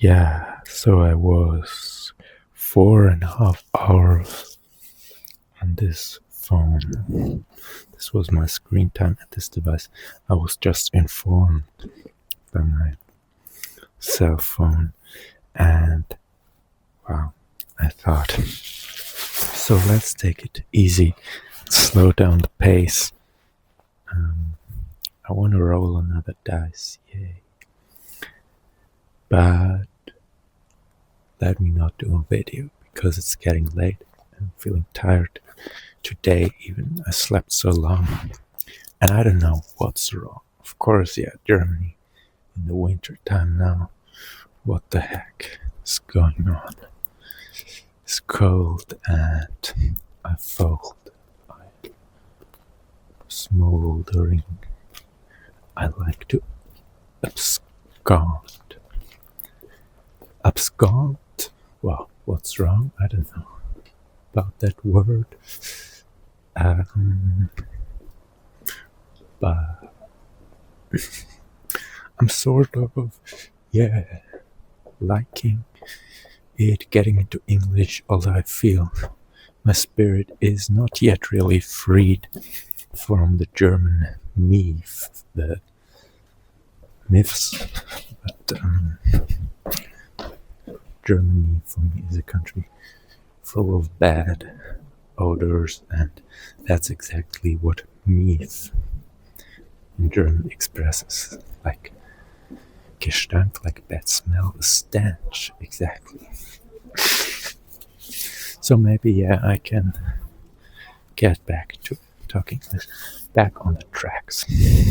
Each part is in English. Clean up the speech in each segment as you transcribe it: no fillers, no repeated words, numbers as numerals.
Yeah, so I was 4.5 hours on this phone. This was my screen time at this device. I was just informed by my cell phone, and wow, I thought, so let's take it easy, slow down the pace. I want to roll another dice, yay. But let me not do a video because it's getting late. I'm feeling tired today, even I slept so long. And I don't know what's wrong. Of course, yeah, Germany in the winter time now. What the heck is going on? It's cold and I fold. I'm smoldering. I like to abscond. Abscond? Well, what's wrong? I don't know about that word. But I'm sort of, liking it, getting into English, although I feel my spirit is not yet really freed from the German the myths. But Germany for me is a country full of bad odors, and that's exactly what myth in German expresses, like Gestank, like a bad smell, a stench, exactly. So maybe, I can get back to talking English, back on the tracks.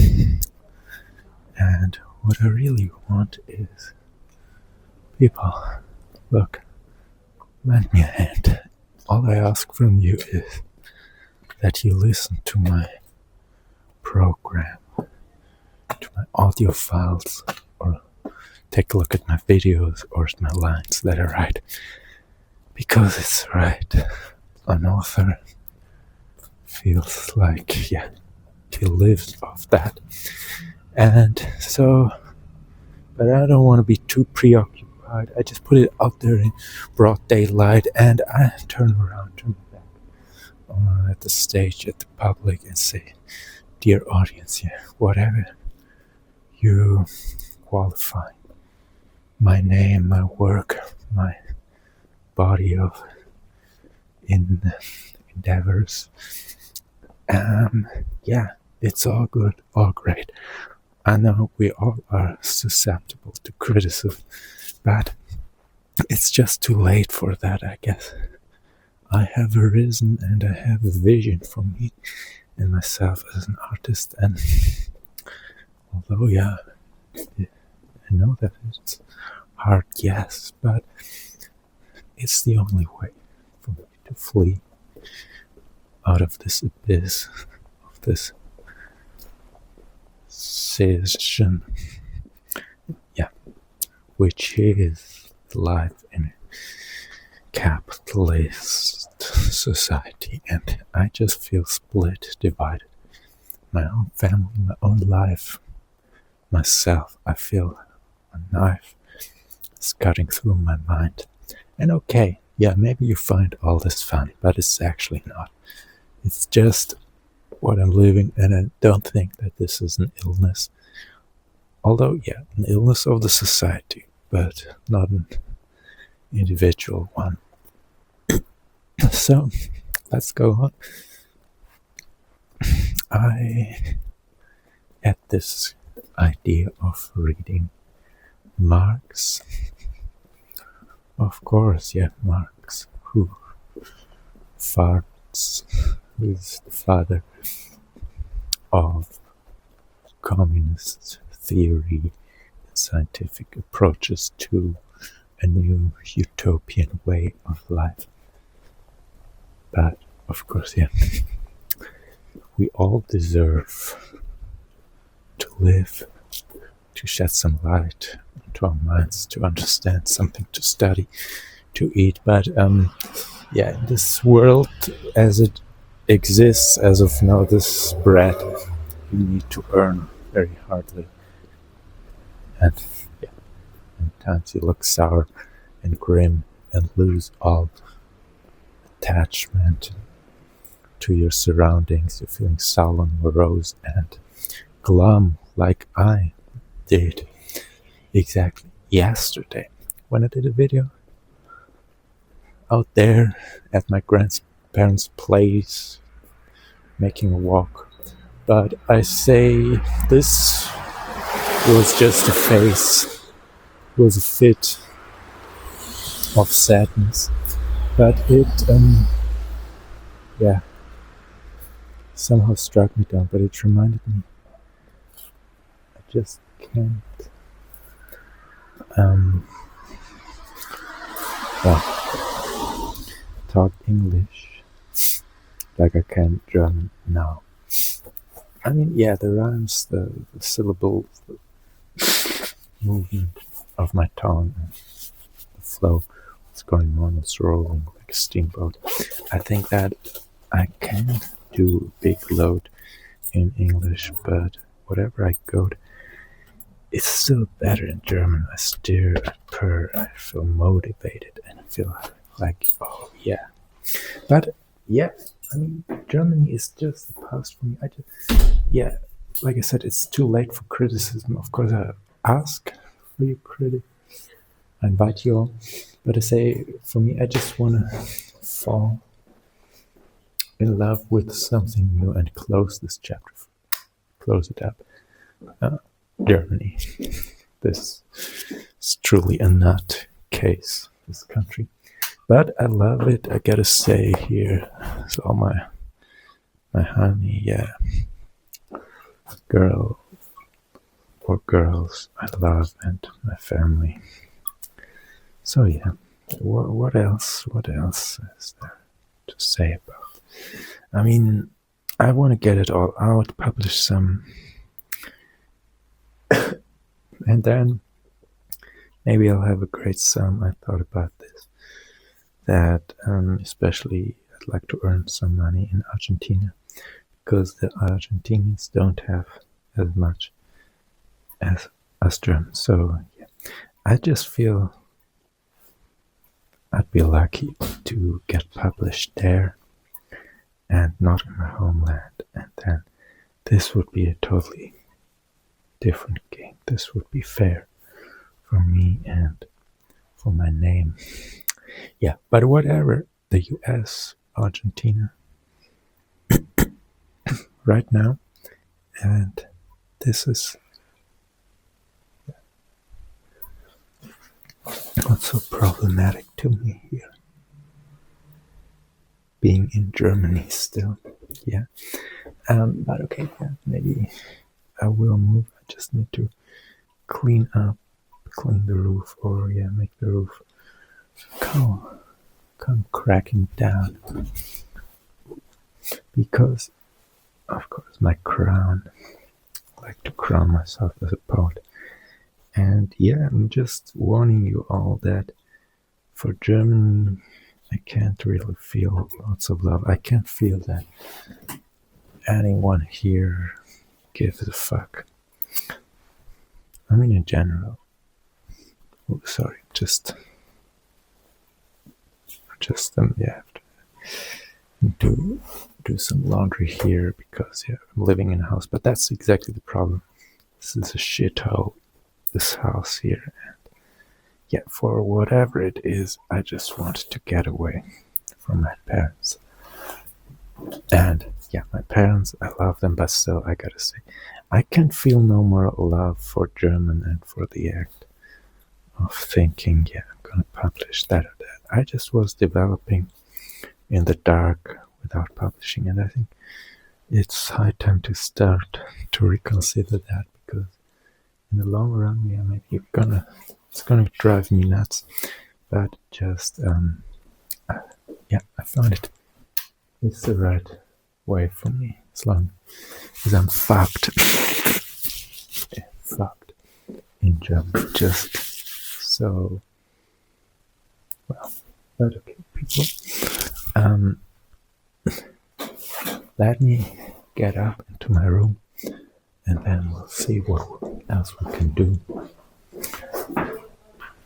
And what I really want is, people, look, lend me a hand. All I ask from you is that you listen to my program, to my audio files, or take a look at my videos or my lines that I write. Because it's right. An author feels like, he lives off that. And so, but I don't want to be too preoccupied. I just put it out there in broad daylight and I turn around, turn back at the stage, at the public, and say, dear audience, whatever you qualify, my name, my work, my body of endeavors, it's all good, all great. I know we all are susceptible to criticism, but it's just too late for that, I guess. I have arisen and I have a vision for me and myself as an artist, and although, I know that it's hard, yes, but it's the only way for me to flee out of this abyss, of this session, which is life in a capitalist society. And I just feel split, divided. My own family, my own life, myself. I feel a knife is cutting through my mind. And okay, maybe you find all this funny, but it's actually not. It's just what I'm living, and I don't think that this is an illness. Although, an illness of the society, but not an individual one. So, let's go on. I had this idea of reading Marx. Of course, Marx, who is the father of communist theory and scientific approaches to a new utopian way of life. But, of course, we all deserve to live, to shed some light into our minds, to understand something, to study, to eat. But, this world as it exists as of now, this bread you need to earn very hardly. And sometimes you look sour and grim and lose all attachment to your surroundings. You're feeling sullen, morose, and glum like I did exactly yesterday when I did a video out there at my grandparents' place making a walk. But I say this was just a phase, it was a fit of sadness, but it somehow struck me down. But it reminded me I just can't talk English like I can German now. I mean, yeah, the rhymes, the syllables, the movement of my tongue, the flow, what's going on, it's rolling like a steamboat. I think that I can do a big load in English, but whatever I go to, it's still better in German. I steer, I purr, I feel motivated, and I feel like, oh yeah. But yeah, I mean, Germany is just the past for me. Like I said, it's too late for criticism. Of course, I ask for your critic. I invite you all. But I say, for me, I just want to fall in love with something new and close this chapter. Close it up. Germany. This is truly a nut case, this country. But I love it, I gotta say here. So my honey, yeah. Girl or girls I love, and my family. So yeah. What else is there to say about? I mean, I wanna get it all out, publish some, and then maybe I'll have a great sum. I thought about this. That especially I'd like to earn some money in Argentina, because the Argentinians don't have as much as us Germans. So yeah, I just feel I'd be lucky to get published there and not in my homeland, and then this would be a totally different game. This would be fair for me and for my name. Yeah, but whatever, the US, Argentina, right now, and this is not so problematic to me here. Being in Germany still, yeah. But okay, yeah, maybe I will move. I just need to clean the roof, or yeah, make the roof come cracking down, because of course my crown, I like to crown myself as a poet. And yeah, I'm just warning you all that for Germany I can't really feel lots of love. I can't feel that anyone here gives a fuck. I mean, in general. Oh, sorry, just yeah, have to do some laundry here, because yeah, I'm living in a house. But that's exactly the problem. This is a shithole, this house here, and yeah, for whatever it is, I just wanted to get away from my parents. And yeah, my parents, I love them, but still, I gotta say, I can feel no more love for German and for the act of thinking, yeah, I'm gonna publish that or that. I just was developing in the dark without publishing, and I think it's high time to start to reconsider that, because in the long run, yeah, maybe it's gonna drive me nuts, but just yeah, I found it's the right way for me, as long as I'm fucked in German, just so well. But okay, people, let me get up into my room, and then we'll see what else we can do.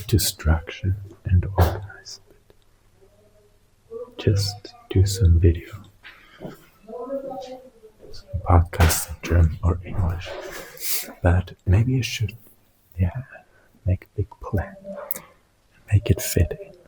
to structure and organize a bit. Just do some video, some podcasts in German or English. But maybe you should, make a big plan, make it fit in.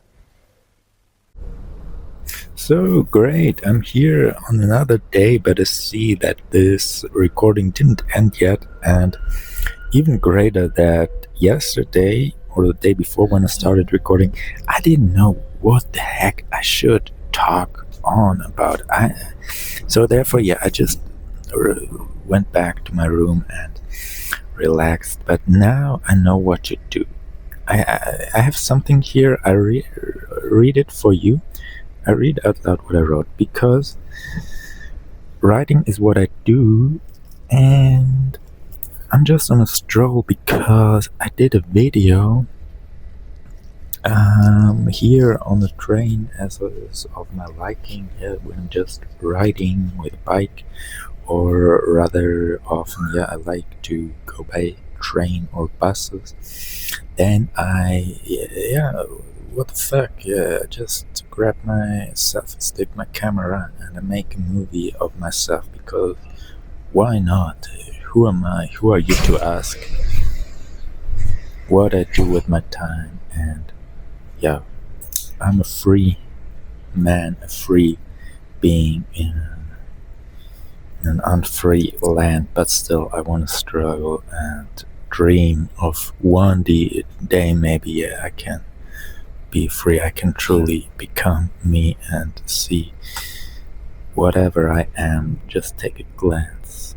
So great, I'm here on another day, but I see that this recording didn't end yet, and even greater that yesterday or the day before when I started recording, I didn't know what the heck I should talk on about. So therefore, I just went back to my room and relaxed, but now I know what to do. I have something here, I read it for you. I read out loud what I wrote, because writing is what I do, and I'm just on a stroll because I did a video here on the train as of my liking, when I'm just riding with a bike, or rather often, I like to go by train or buses. Then what the fuck, just grab my selfie stick, my camera, and I make a movie of myself, because why not? Who am I? Who are you to ask what I do with my time? And I'm a free man, a free being in an unfree land, but still I want to struggle and dream of one day maybe I can be free. I can truly become me and see whatever I am, just take a glance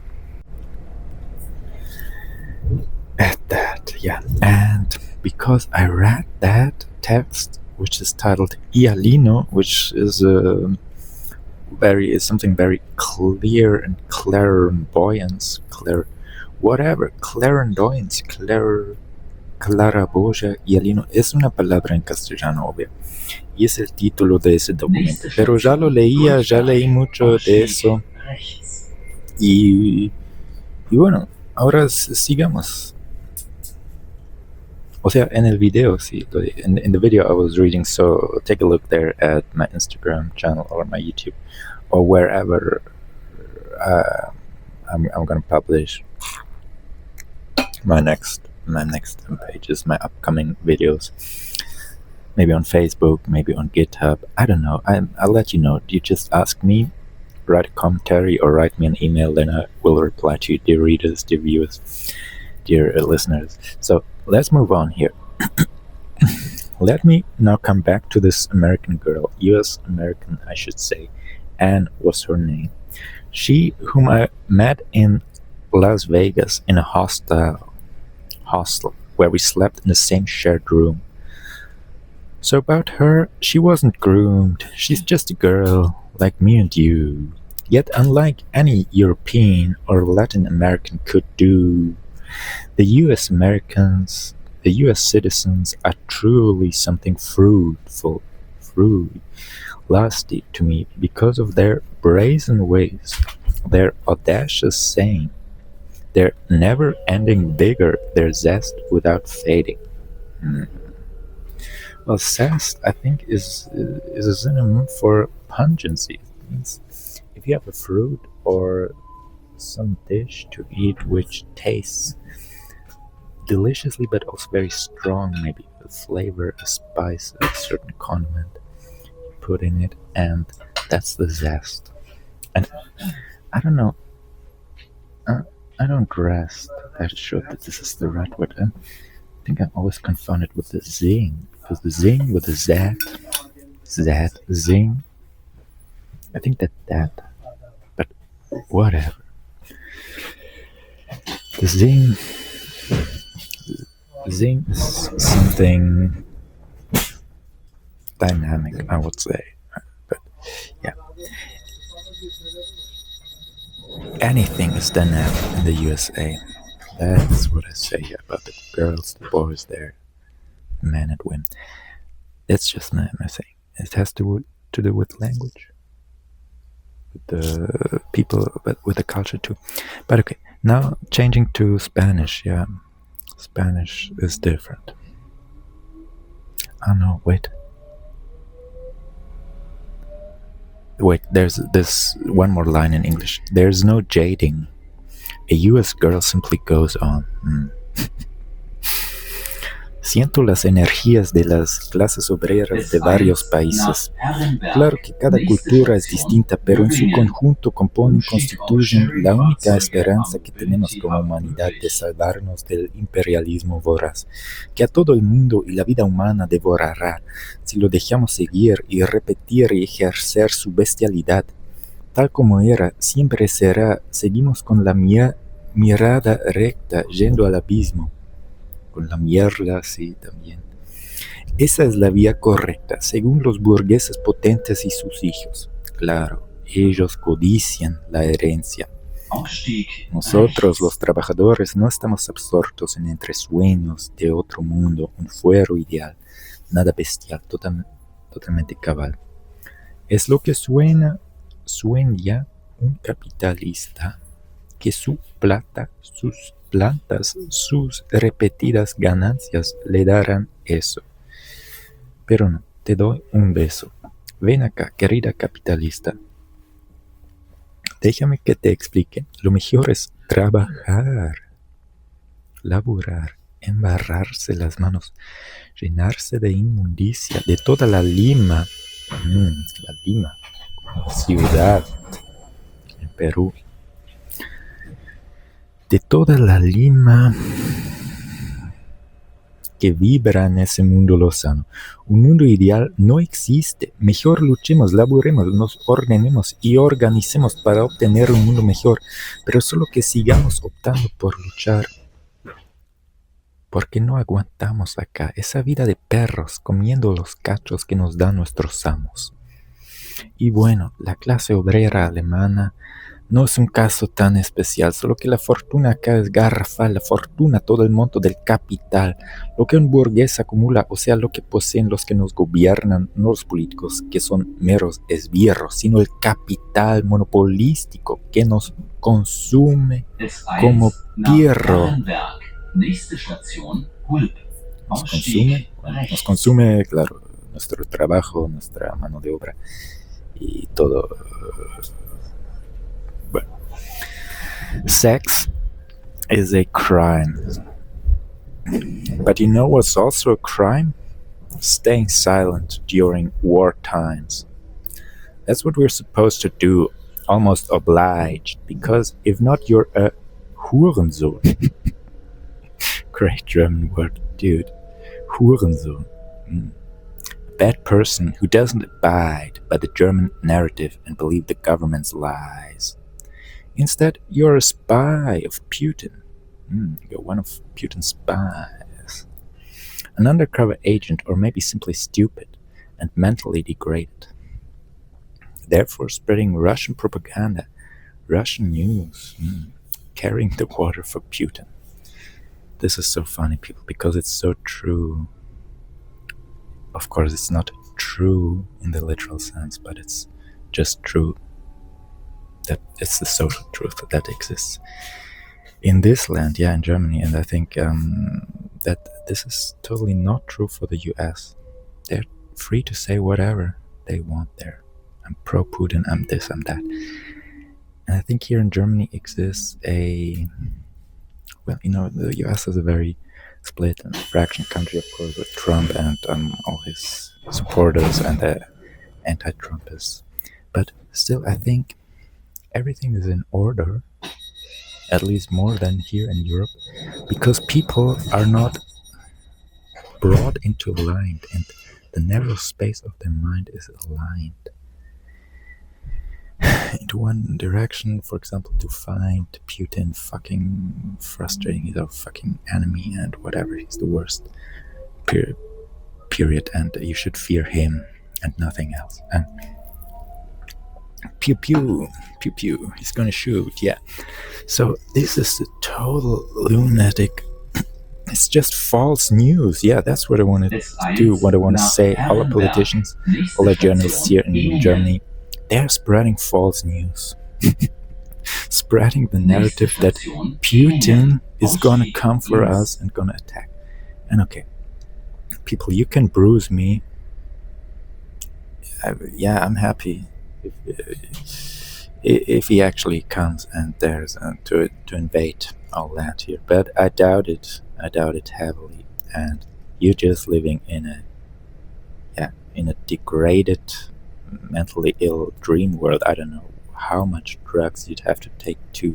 at that. And because I read that text, which is titled Ialino, which is something very clear and clairvoyance, claraboya y alino es una palabra en castellano, obvio, y es el título de ese documento, pero ya leí mucho de eso, y bueno, ahora sigamos. O sea, en el video, sí, in the video I was reading, so take a look there at my Instagram channel or my YouTube or wherever I'm gonna publish my next pages, my upcoming videos. Maybe on Facebook, maybe on GitHub. I don't know. I'll let you know. You just ask me, write a commentary, or write me an email, then I will reply to you, dear readers, dear viewers, dear listeners. So let's move on here. Let me now come back to this American girl, US American, I should say. Anne was her name. She, whom I met in Las Vegas in a hostel where we slept in the same shared room. So about her, she wasn't groomed. She's just a girl like me and you. Yet unlike any European or Latin American could do, the US Americans, the US citizens, are truly something fruitful, lusty to me, because of their brazen ways, their audacious saying, their never-ending vigor, their zest without fading. Well, zest, I think, is a synonym for pungency. It means if you have a fruit or some dish to eat which tastes deliciously but also very strong, maybe a flavor, a spice, a certain condiment you put in it, and that's the zest. And I don't know, I don't rest that sure that this is the right word. I think I'm always confounded with the zing, because the zing with the zing, I think that, but whatever. The zing is something dynamic, I would say, but anything is dynamic in the USA. That's what I say about the girls, the boys there, men and women. It's just my saying. It has to do with language, with the people, but with the culture too. But okay, now changing to Spanish. Spanish is different. Oh no, wait. Wait, there's this one more line in English. There's no jading. A US girl simply goes on. Siento las energías de las clases obreras de varios países. Claro que cada cultura es distinta, pero en su conjunto componen, constituyen la única esperanza que tenemos como humanidad de salvarnos del imperialismo voraz, que a todo el mundo y la vida humana devorará si lo dejamos seguir y repetir y ejercer su bestialidad. Tal como era, siempre será, seguimos con la mirada recta yendo al abismo. Con la mierda, sí, también. Esa es la vía correcta, según los burgueses potentes y sus hijos. Claro, ellos codician la herencia. Nosotros, los trabajadores, no estamos absortos en entresueños de otro mundo, un fuero ideal, nada bestial, totalmente cabal. Es lo que sueña un capitalista que su plata, sus plantas, sus repetidas ganancias le darán eso. Pero no, te doy un beso. Ven acá, querida capitalista. Déjame que te explique. Lo mejor es trabajar, laburar, embarrarse las manos, llenarse de inmundicia, de toda la Lima. La Lima, ciudad en Perú. De toda la Lima que vibra en ese mundo lozano. Un mundo ideal no existe. Mejor luchemos, laburemos, nos ordenemos y organicemos para obtener un mundo mejor, pero solo que sigamos optando por luchar. Porque no aguantamos acá esa vida de perros comiendo los cachos que nos dan nuestros amos. Y bueno, la clase obrera alemana no es un caso tan especial, solo que la fortuna acá es garrafal, la fortuna, todo el monto del capital, lo que un burgués acumula, o sea, lo que poseen los que nos gobiernan, no los políticos, que son meros esbirros, sino el capital monopolístico que nos consume como pirro. Nos consume, claro, nuestro trabajo, nuestra mano de obra y todo. Sex is a crime. But you know what's also a crime? Staying silent during war times. That's what we're supposed to do, almost obliged, because if not, you're a Hurensohn. Great German word, dude. Hurensohn. A bad person who doesn't abide by the German narrative and believe the government's lies. Instead, you're a spy of Putin. You're one of Putin's spies. An undercover agent, or maybe simply stupid and mentally degraded. Therefore, spreading Russian propaganda, Russian news, carrying the water for Putin. This is so funny, people, because it's so true. Of course, it's not true in the literal sense, but it's just true. That it's the social truth that exists in this land, in Germany, and I think that this is totally not true for the US. They're free to say whatever they want there. I'm pro-Putin, I'm this, I'm that. And I think here in Germany exists the US is a very split and fraction country, of course, with Trump and all his supporters and the anti-Trumpists. But still, I think everything is in order, at least more than here in Europe, because people are not brought into line, and the narrow space of their mind is aligned into one direction, for example, to find Putin fucking frustrating, he's our fucking enemy and whatever, he's the worst, period, and you should fear him and nothing else. And pew pew, pew pew, he's gonna shoot, yeah. So this is a total lunatic. It's just false news. Yeah, that's what I want to do, what I want to say. All the politicians, all the journalists here in Germany, they're spreading false news. Spreading the narrative that Putin is gonna come for us and gonna attack. And okay, people, you can bruise me. Yeah, I'm happy if he actually comes and dares to invade our land here. But I doubt it. I doubt it heavily. And you're just living in a degraded, mentally ill dream world. I don't know how much drugs you'd have to take to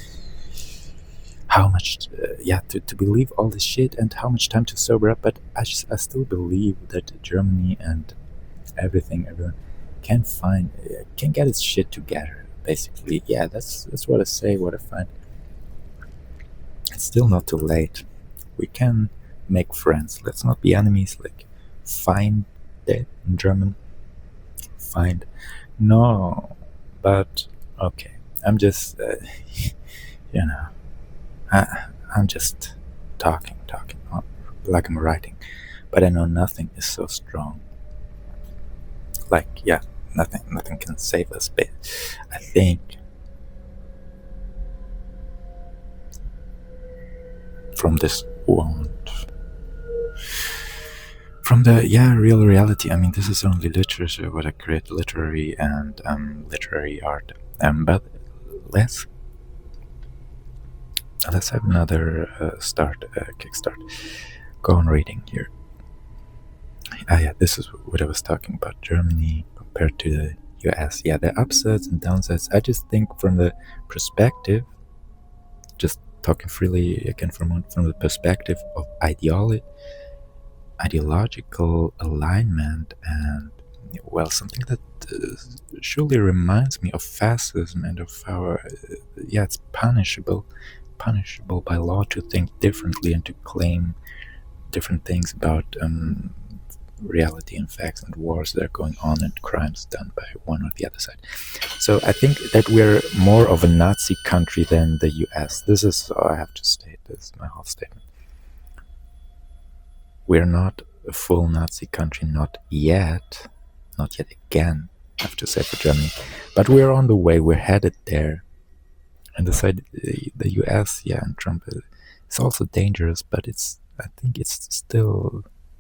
how much to believe all this shit, and how much time to sober up. But I still believe that Germany and everyone can get its shit together. Basically, yeah, that's what I say. What I find, it's still not too late. We can make friends. Let's not be enemies. Like, find in German. Find. No, but okay. I'm just, I'm just talking, like I'm writing, but I know nothing is so strong. Like, yeah, nothing can save us. But I think from this wound, from the real reality. I mean, this is only literature, what I create, literary and literary art. But let's have another kickstart. Go on reading here. Yeah, this is what I was talking about. Germany compared to the US. Yeah, the upsides and downsides. I just think from the perspective, just talking freely again from the perspective of ideological alignment, and well, something that surely reminds me of fascism and of how it's punishable by law to think differently and to claim different things about reality and facts and wars that are going on and crimes done by one or the other side. So I think that we're more of a Nazi country than the US. This is all I have to state. This is my half statement. We're not a full Nazi country, not yet again, I have to say, for Germany. But we're on the way, we're headed there. And the US, and Trump, is also dangerous, but I think it's still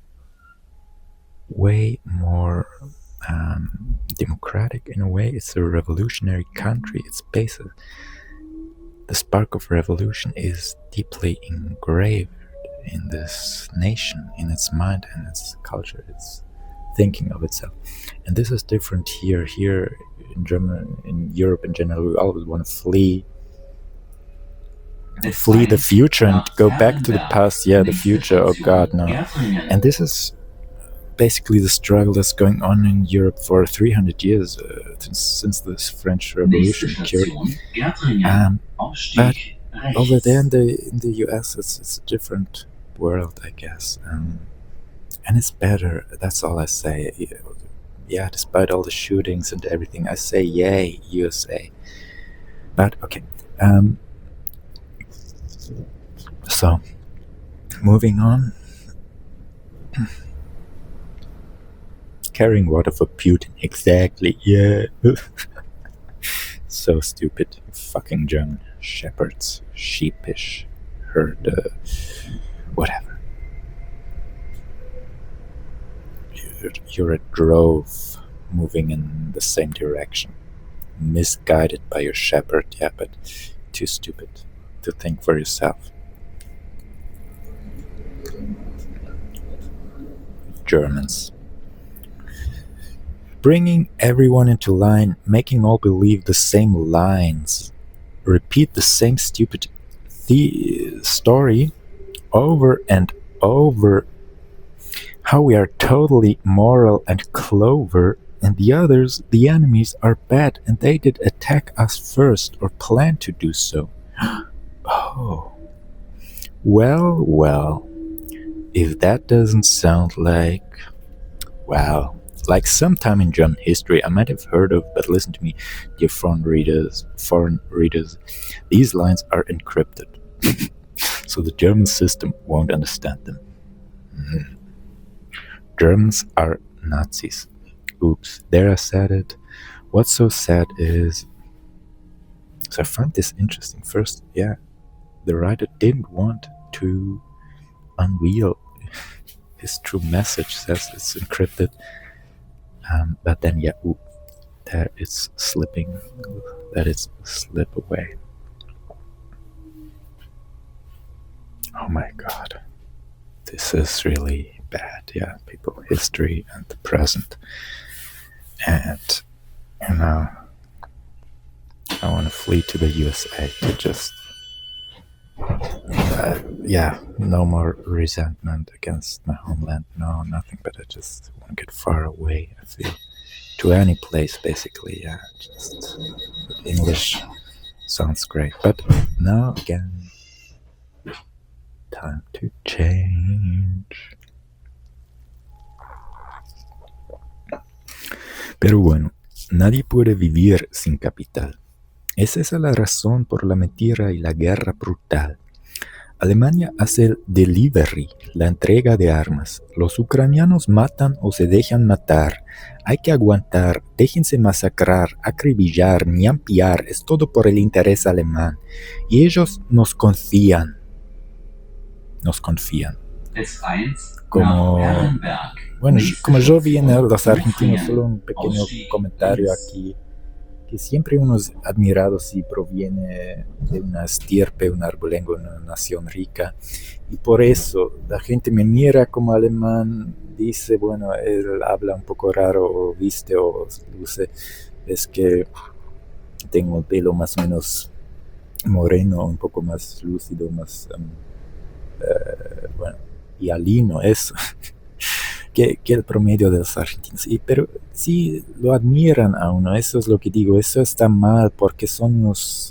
way more democratic in a way. It's a revolutionary country. Its basis, the spark of revolution, is deeply engraved in this nation, in its mind and its culture, its thinking of itself. And this is different here. Here in Germany, in Europe in general, we always want to flee the future and go back to the past. Yeah, the future. Oh God, no. And this is basically the struggle that's going on in Europe for 300 years since this French Revolution occurred. But over there in the US, it's a different world, I guess, and it's better. That's all I say. Yeah, despite all the shootings and everything, I say yay, USA. But okay. So, moving on. Carrying water for Putin, exactly, yeah. So stupid, fucking German shepherds, sheepish herd, whatever. You're a drove moving in the same direction, misguided by your shepherd, but too stupid to think for yourself. Germans. Bringing everyone into line, making all believe the same lines, repeat the same stupid story over and over. How we are totally moral and clover, and the others, the enemies, are bad and they did attack us first or plan to do so. Oh. Well, if that doesn't sound like, like sometime in German history I might have heard of, but listen to me, dear foreign readers, these lines are encrypted, so the German system won't understand them. Germans are Nazis. Oops, there I said it. What's so sad is, so I find this interesting. First, the writer didn't want to unveil his true message says it's encrypted. But then, that it's slipping, that it's slip away. Oh my God, this is really bad. Yeah, people, history and the present, and I want to flee to the USA to just, no more resentment against my homeland. No, nothing. But I just want to get far away. I feel to any place, basically. Yeah, just English sounds great, but now again, time to change. Pero bueno, nadie puede vivir sin capital. Es esa la razón por la mentira y la guerra brutal. Alemania hace el delivery, la entrega de armas. Los ucranianos matan o se dejan matar. Hay que aguantar, déjense masacrar, acribillar, ñampear. Es todo por el interés alemán. Y ellos nos confían. Como, bueno, como yo vi en los argentinos, solo un pequeño comentario aquí, que siempre uno es admirado si proviene de una estirpe, un arbolengo, una nación rica, y por eso la gente me mira como alemán, dice, bueno, él habla un poco raro, o viste, o luce, es que tengo el pelo más o menos moreno, un poco más lúcido, más, hialino, eso. Que el promedio de los argentinos. Pero sí lo admiran a uno, eso es lo que digo, eso está mal porque son unos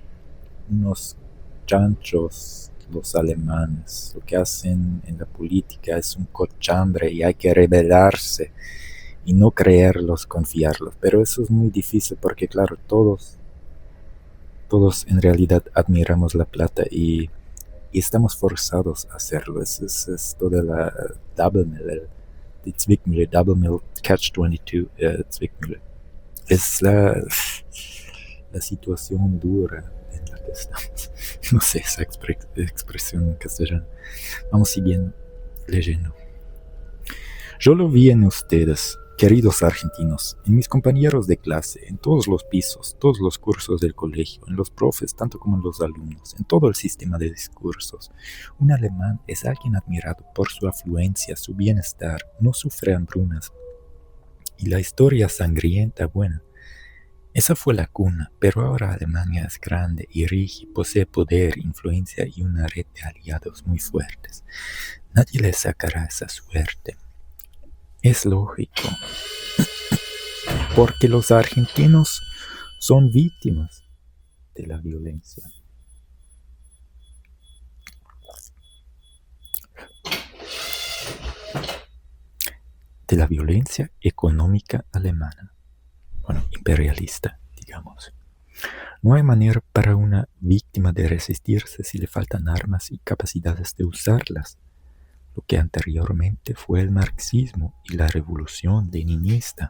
chanchos los alemanes. Lo que hacen en la política es un cochambre y hay que rebelarse y no creerlos, confiarlos. Pero eso es muy difícil porque claro, todos en realidad admiramos la plata y estamos forzados a hacerlo. Es toda la double mill, Zwickmühle, double mill, catch-22, Zwickmühle. Es la situación dura en la que estamos. No sé esa expresión en castellano. Vamos siguiendo, leyendo. Yo lo vi en ustedes, queridos argentinos, en mis compañeros de clase, en todos los pisos, todos los cursos del colegio, en los profes, tanto como en los alumnos, en todo el sistema de discursos. Un alemán es alguien admirado por su afluencia, su bienestar, no sufre hambrunas. Y la historia sangrienta, bueno, esa fue la cuna, pero ahora Alemania es grande y rígida, posee poder, influencia y una red de aliados muy fuertes. Nadie le sacará esa suerte. Es lógico, porque los argentinos son víctimas de la violencia. De la violencia económica alemana, bueno, imperialista, digamos. No hay manera para una víctima de resistirse si le faltan armas y capacidades de usarlas. Lo que anteriormente fue el marxismo y la revolución leninista.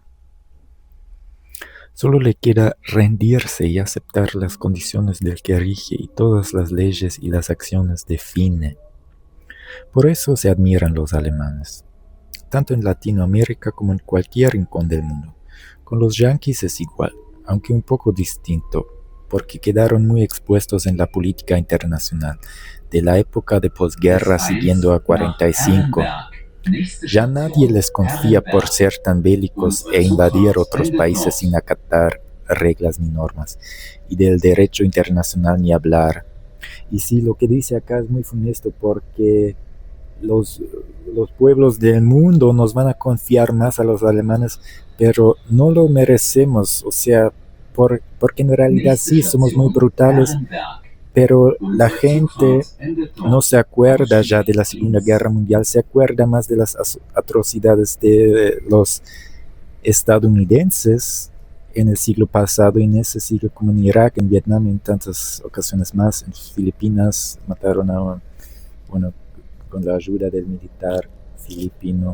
Solo le queda rendirse y aceptar las condiciones del que rige y todas las leyes y las acciones define. Por eso se admiran los alemanes, tanto en Latinoamérica como en cualquier rincón del mundo. Con los yanquis es igual, aunque un poco distinto, porque quedaron muy expuestos en la política internacional de la época de posguerra siguiendo a 45. Ya nadie les confía por ser tan bélicos e invadir otros países sin acatar reglas ni normas, y del derecho internacional ni hablar. Y sí, lo que dice acá es muy funesto porque los pueblos del mundo nos van a confiar más a los alemanes, pero no lo merecemos, o sea, porque en realidad sí somos muy brutales, pero la gente no se acuerda ya de la Segunda Guerra Mundial, se acuerda más de las atrocidades de los estadounidenses en el siglo pasado, y en ese siglo, como en Irak, en Vietnam, en tantas ocasiones más, en Filipinas mataron a con la ayuda del militar filipino.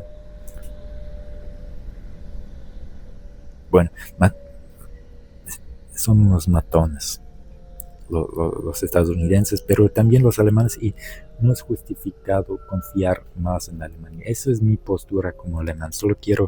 Bueno, son unos matones los estadounidenses, pero también los alemanes, y no es justificado confiar más en Alemania. Esa es mi postura como alemán. Solo quiero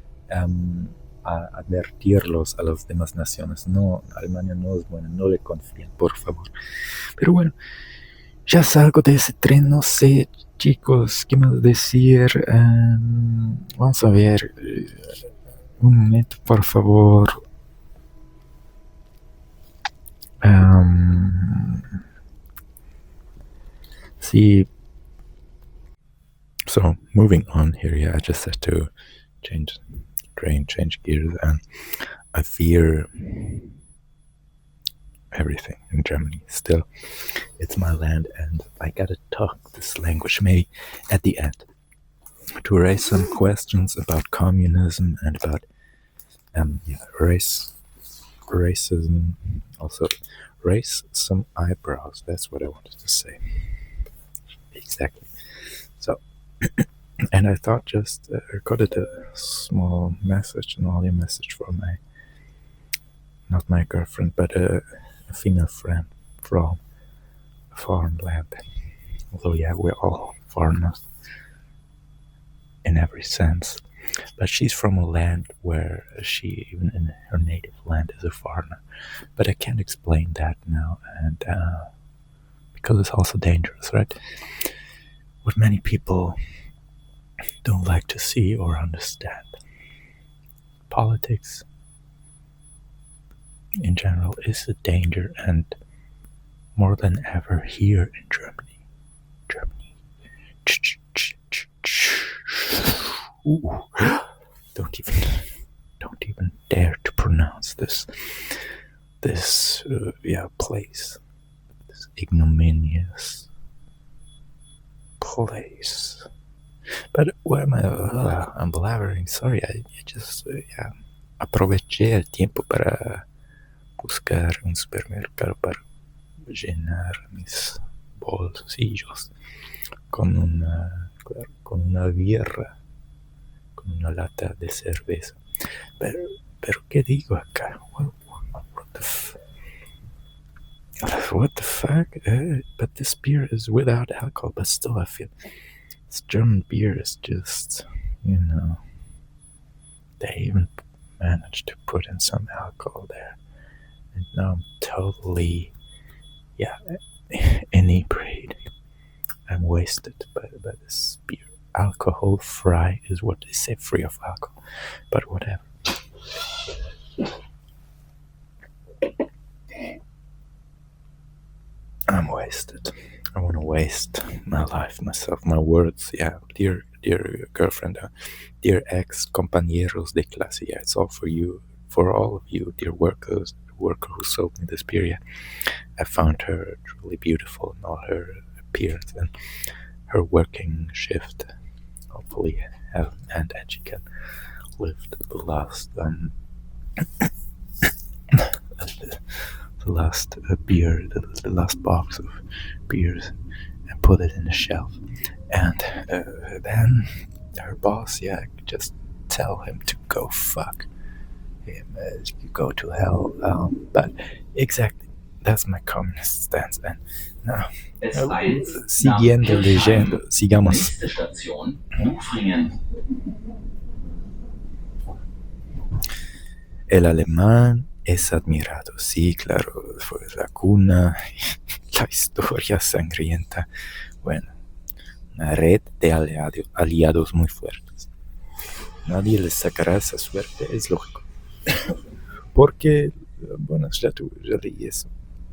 advertirlos a las demás naciones. No, Alemania no es buena, no le confíen, por favor. Pero bueno, ya salgo de ese tren, no sé, chicos, ¿qué más decir? Vamos a ver. Un momento, por favor. See, so moving on here, yeah, I just had to change gears, and I fear everything in Germany. Still, it's my land, and I gotta talk this language maybe at the end to raise some questions about communism and about racism. Also, raise some eyebrows. That's what I wanted to say. Exactly. So, and I thought just recorded a small message, an audio message for not my girlfriend, but a female friend from a foreign land. Although, yeah, we're all foreigners in every sense. But she's from a land where she, even in her native land, is a foreigner. But I can't explain that now, and because it's also dangerous, right? What many people don't like to see or understand. Politics, in general, is a danger, and more than ever here in Germany. Ooh. Don't even dare to pronounce this place, this ignominious place. But where am I? I'm blabbering. Sorry, I just aproveché el tiempo para buscar un supermercado para llenar mis bolsillos con una birra, con una lata de cerveza. Pero ¿qué digo acá? What the fuck? But this beer is without alcohol, but still I feel this German beer is just, they even managed to put in some alcohol there. And now I'm totally, inebriated. I'm wasted by this beer. Alcohol free is what they say, free of alcohol. But whatever. I'm wasted. I want to waste my life, myself, my words. Yeah, dear girlfriend, dear ex-compañeros de clase. Yeah, it's all for you, for all of you, dear worker who sold me this beer. Yeah, I found her truly beautiful in all her appearance and her working shift. Hopefully, and she can lift the last the last beer, the last box of beers, and put it in the shelf. And then her boss, just tell him to go fuck him, go to hell. But exactly, that's my communist stance. And now, siguiendo leyendo, sigamos. El alemán es admirado, sí, claro, fue la cuna, la historia sangrienta. Bueno, una red de aliados muy fuertes. Nadie les sacará esa suerte, es lógico. Porque, bueno, ya leí eso.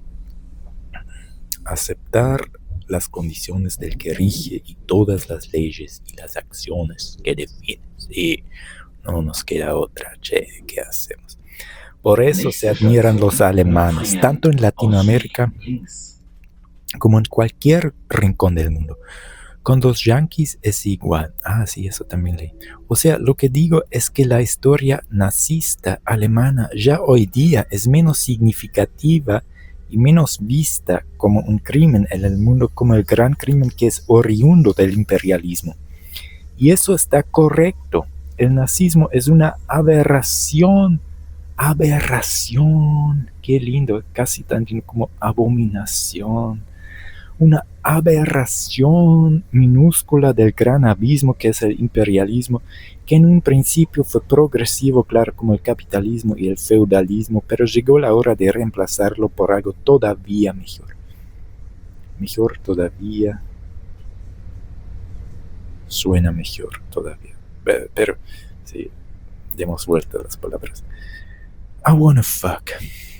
Aceptar las condiciones del que rige y todas las leyes y las acciones que define. Sí, no nos queda otra, ¿qué hacemos? Por eso se admiran los alemanes, tanto en Latinoamérica como en cualquier rincón del mundo. Con los yanquis es igual. Ah, sí, eso también leí. O sea, lo que digo es que la historia nazista alemana ya hoy día es menos significativa y menos vista como un crimen en el mundo, como el gran crimen que es oriundo del imperialismo. Y eso está correcto. El nazismo es una aberración. qué lindo, casi tan lindo como abominación, una aberración minúscula del gran abismo que es el imperialismo, que en un principio fue progresivo, claro, como el capitalismo y el feudalismo, pero llegó la hora de reemplazarlo por algo todavía mejor. Mejor todavía. Suena mejor todavía. Pero, sí, demos vuelta a las palabras. I wanna fuck.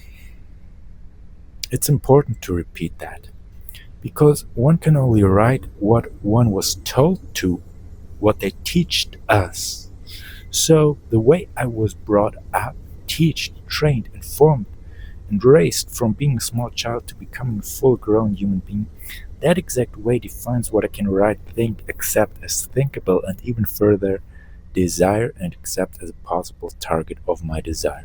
It's important to repeat that, because one can only write what one was told to, what they taught us. So the way I was brought up, taught, trained, informed, and raised from being a small child to becoming a full-grown human being, that exact way defines what I can write, think, accept as thinkable, and even further, desire and accept as a possible target of my desire.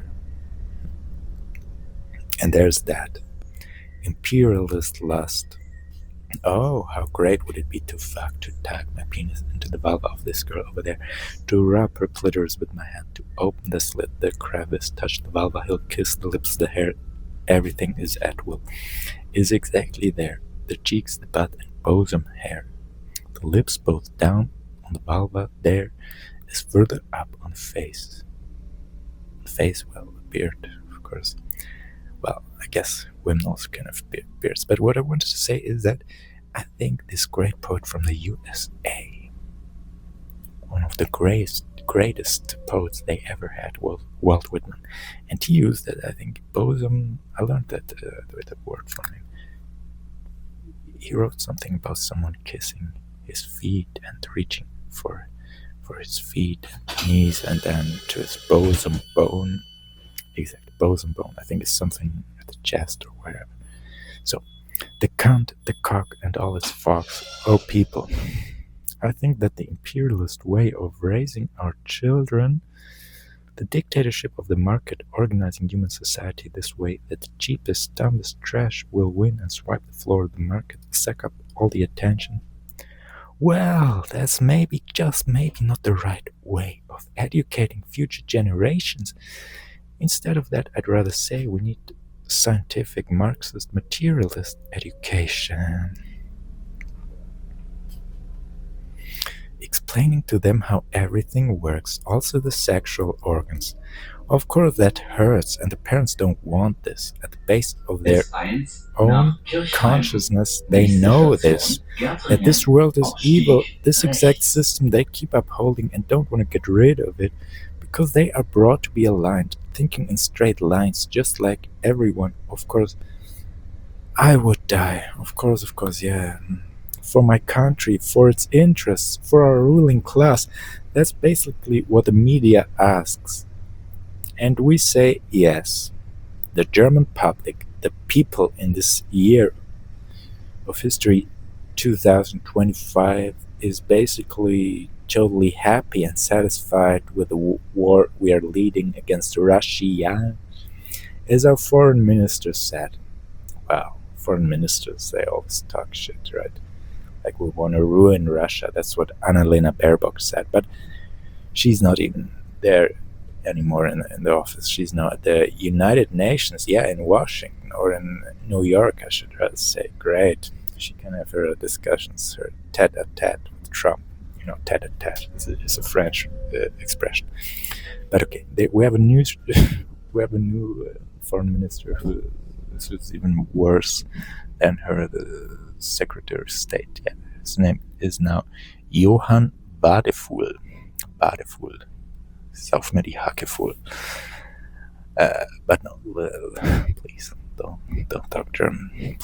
And there's that. Imperialist lust. Oh, how great would it be to fuck, to tag my penis into the vulva of this girl over there, to rub her clitoris with my hand, to open the slit, the crevice, touch the vulva, he'll kiss the lips, the hair, everything is at will, is exactly there, the cheeks, the butt, and bosom hair. The lips both down on the vulva, there is further up on the face. The face, well, the beard, of course. Well, I guess women also can have beards. But what I wanted to say is that I think this great poet from the USA, one of the greatest poets they ever had, was Walt Whitman. And he used that, I think, bosom. I learned that word from him. He wrote something about someone kissing his feet and reaching for his feet, knees, and then to his bosom bone. Exactly, bosom bone. I think it's something at the chest or wherever. So, the cunt, the cock, and all its fox. Oh, people. I think that the imperialist way of raising our children, the dictatorship of the market organizing human society this way, that the cheapest, dumbest trash will win and swipe the floor of the market, suck up all the attention. Well, that's maybe, just maybe, not the right way of educating future generations. Instead of that, I'd rather say we need scientific, Marxist, materialist education. Explaining to them how everything works, also the sexual organs. Of course, that hurts, and the parents don't want this. At the base of their own consciousness, they know this, that this world is evil, this exact system they keep upholding and don't want to get rid of it, because they are brought to be aligned, thinking in straight lines, just like everyone. Of course, I would die. Of course, yeah. For my country, for its interests, for our ruling class. That's basically what the media asks. And we say yes. The German public, the people in this year of history 2025, is basically totally happy and satisfied with the war we are leading against Russia. As our foreign minister said, well, foreign ministers, they always talk shit, right? Like, we want to ruin Russia. That's what Annalena Baerbock said. But she's not even there anymore in the office. She's now at the United Nations, yeah, in Washington, or in New York, I should rather say. Great. She can have her discussions, her tete-a-tete with Trump. You know, tete-a-tete is a French expression. But okay, we have a new foreign minister who is even worse than her, the Secretary of State. Yeah, his name is now Johann Wadephul. Wadephul. Sauf mir die Hacke voll. But no, please don't talk German.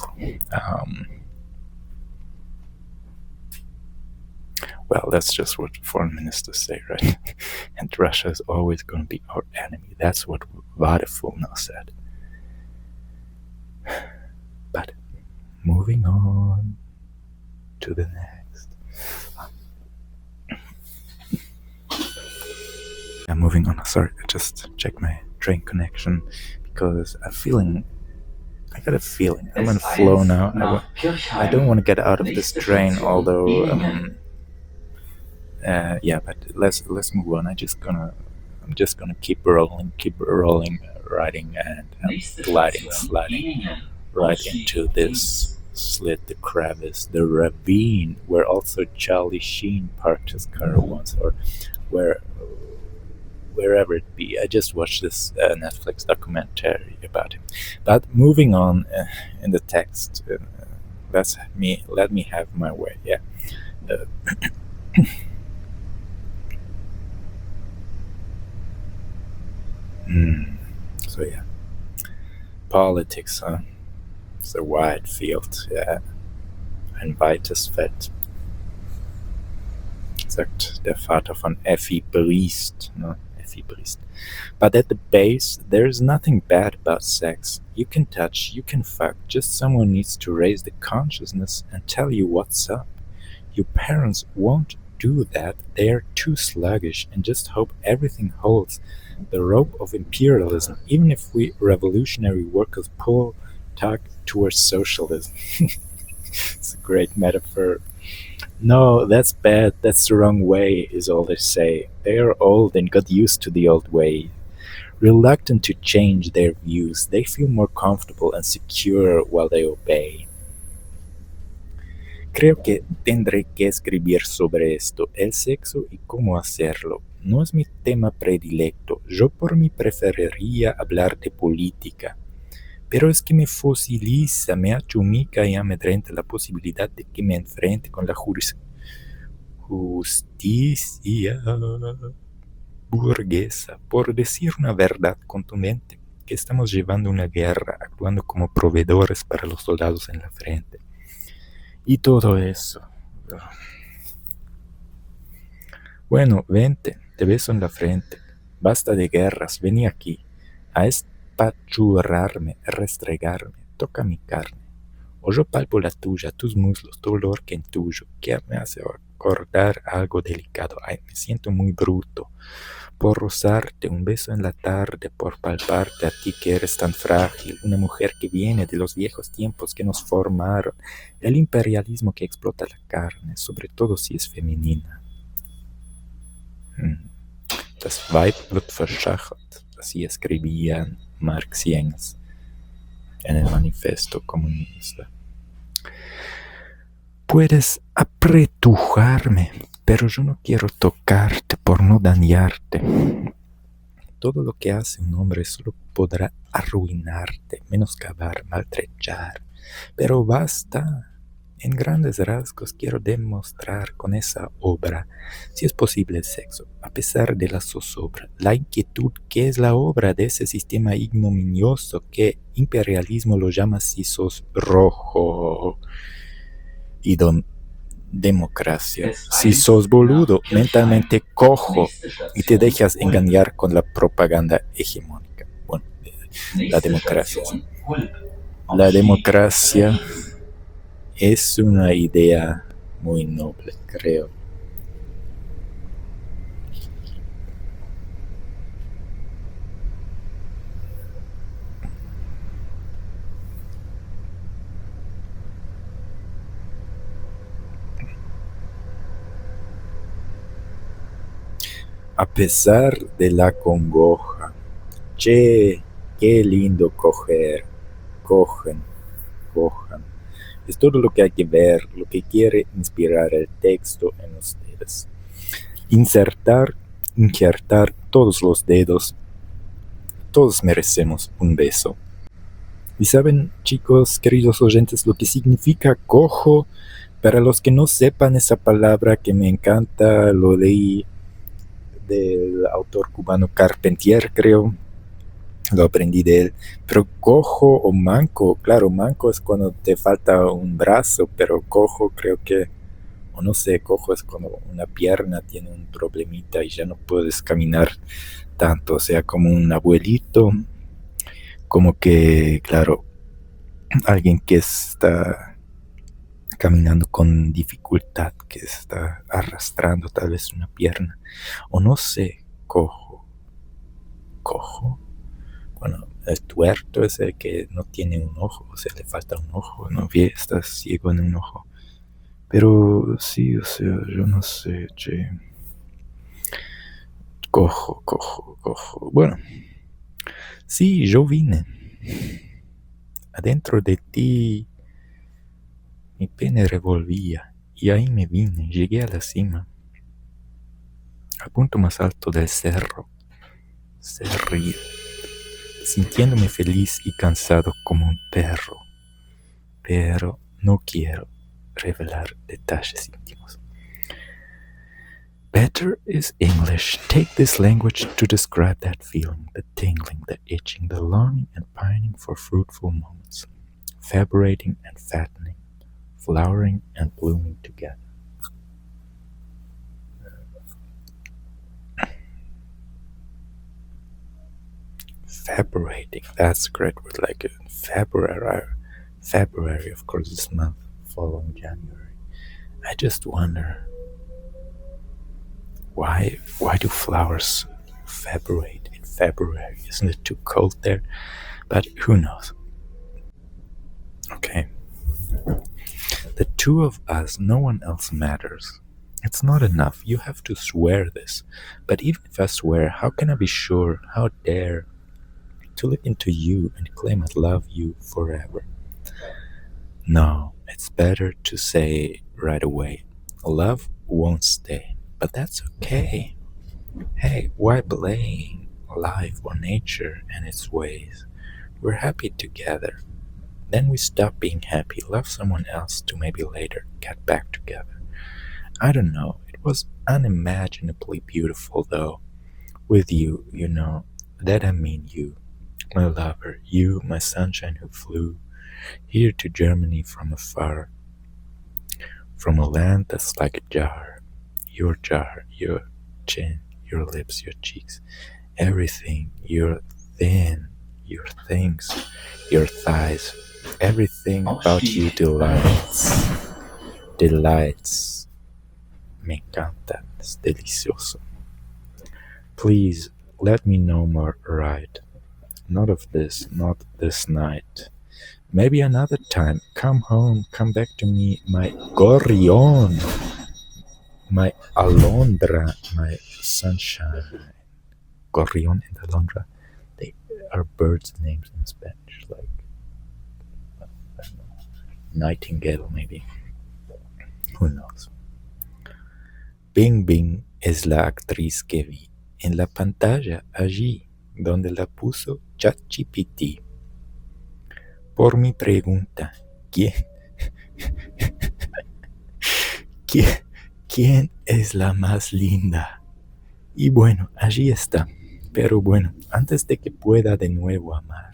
Well, that's just what foreign ministers say, right? And Russia is always going to be our enemy. That's what Wadephul now said. But moving on to the next. I'm moving on. Sorry, I just checked my train connection because I got a feeling. I'm in flow now. I don't want to get out of this train, although yeah, but let's move on. I'm just gonna keep rolling riding and sliding right into this slit, the crevice, the ravine where also Charlie Sheen parked his car once, or where wherever it be. I just watched this Netflix documentary about him. But moving on in the text, let me have my way. Yeah. So yeah, politics, huh? It's a wide field. Ja, ein weites Feld, sagt der Vater von Effie Briest. Ne? Effie Briest. But at the base, there's nothing bad about sex. You can touch, you can fuck, just someone needs to raise the consciousness and tell you what's up. Your parents won't do that, they are too sluggish and just hope everything holds. The rope of imperialism, even if we revolutionary workers pull tug towards socialism. It's a great metaphor. No, that's bad, that's the wrong way, is all they say. They are old and got used to the old way. Reluctant to change their views, they feel more comfortable and secure while they obey. Creo que tendré que escribir sobre esto, el sexo y cómo hacerlo. No es mi tema predilecto, yo por mí preferiría hablar de política. Pero es que me fosiliza, me achumica y amedrenta la posibilidad de que me enfrente con la justicia burguesa, por decir una verdad contundente, que estamos llevando una guerra, actuando como proveedores para los soldados en la frente. Y todo eso. Bueno, vente, te beso en la frente. Basta de guerras, vení aquí, a espachurrarme, a restregarme, toca mi carne. O yo palpo la tuya, tus muslos, tu olor que intuyo, que me hace acordar algo delicado. Ay, me siento muy bruto. Por rozarte, un beso en la tarde, por palparte a ti que eres tan frágil, una mujer que viene de los viejos tiempos que nos formaron, el imperialismo que explota la carne, sobre todo si es femenina. Das Weib wird verschachert, así escribían Marx y Engels en el manifiesto comunista. Puedes apretujarme, pero yo no quiero tocarte por no dañarte. Todo lo que hace un hombre solo podrá arruinarte, menoscabar, maltrechar. Pero basta. En grandes rasgos quiero demostrar con esa obra, si es posible el sexo, a pesar de la zozobra, la inquietud que es la obra de ese sistema ignominioso que imperialismo lo llama si sos rojo y democracia. Si sos boludo, mentalmente cojo y te dejas engañar con la propaganda hegemónica. Bueno, la democracia. La democracia es una idea muy noble, creo. A pesar de la congoja, che, qué lindo coger, cojan. Es todo lo que hay que ver, lo que quiere inspirar el texto en ustedes. Injertar todos los dedos. Todos merecemos un beso. Y saben, chicos, queridos oyentes, lo que significa cojo, para los que no sepan esa palabra que me encanta, lo leí del autor cubano Carpentier, creo. Lo aprendí de él, pero cojo o manco, claro, manco es cuando te falta un brazo, pero cojo creo que, o no sé, cojo es cuando una pierna tiene un problemita y ya no puedes caminar tanto, o sea, como un abuelito, como que, claro, alguien que está caminando con dificultad, que está arrastrando tal vez una pierna, o no sé, cojo, bueno, el tuerto es el que no tiene un ojo, o sea, le falta un ojo, no ve, está ciego en un ojo. Pero sí, o sea, yo no sé, che. Cojo. Bueno, Sí, yo vine. Adentro de ti mi pene revolvía y ahí me vine, llegué a la cima, al punto más alto del cerro, cerril, sintiéndome feliz y cansado como un perro, pero no quiero revelar detalles íntimos. Better is English. Take this language to describe that feeling, the tingling, the itching, the longing and pining for fruitful moments, fabricating and fattening, flowering and blooming together. February, that's a great word, like February, of course, this month, following January. I just wonder why do flowers February in February? Isn't it too cold there? But who knows? Okay. The two of us, no one else matters. It's not enough. You have to swear this. But even if I swear, how can I be sure? How dare to look into you and claim I love you forever? No, it's better to say right away. Love won't stay, but that's okay. Hey, why blame life or nature and its ways? We're happy together. Then we stop being happy, love someone else to maybe later get back together. I don't know. It was unimaginably beautiful though. With you, you know, that I mean you, my lover, you, my sunshine who flew here to Germany from afar, from a land that's like a jar, your chin, your lips, your cheeks, everything, your thin, your things, your thighs, everything about you delights. Me encanta, es delicioso. Please let me know more right. Not this night. Maybe another time. Come home, come back to me, my gorrión, my alondra, my sunshine. Gorrión and alondra, they are birds' names in Spanish, like, I don't know, nightingale maybe. Who knows? Bing Bing es la actriz que vi en la pantalla allí donde la puso ChatGPT. Por mi pregunta, ¿quién, quién es la más linda? Y bueno, allí está. Pero bueno, antes de que pueda de nuevo amar,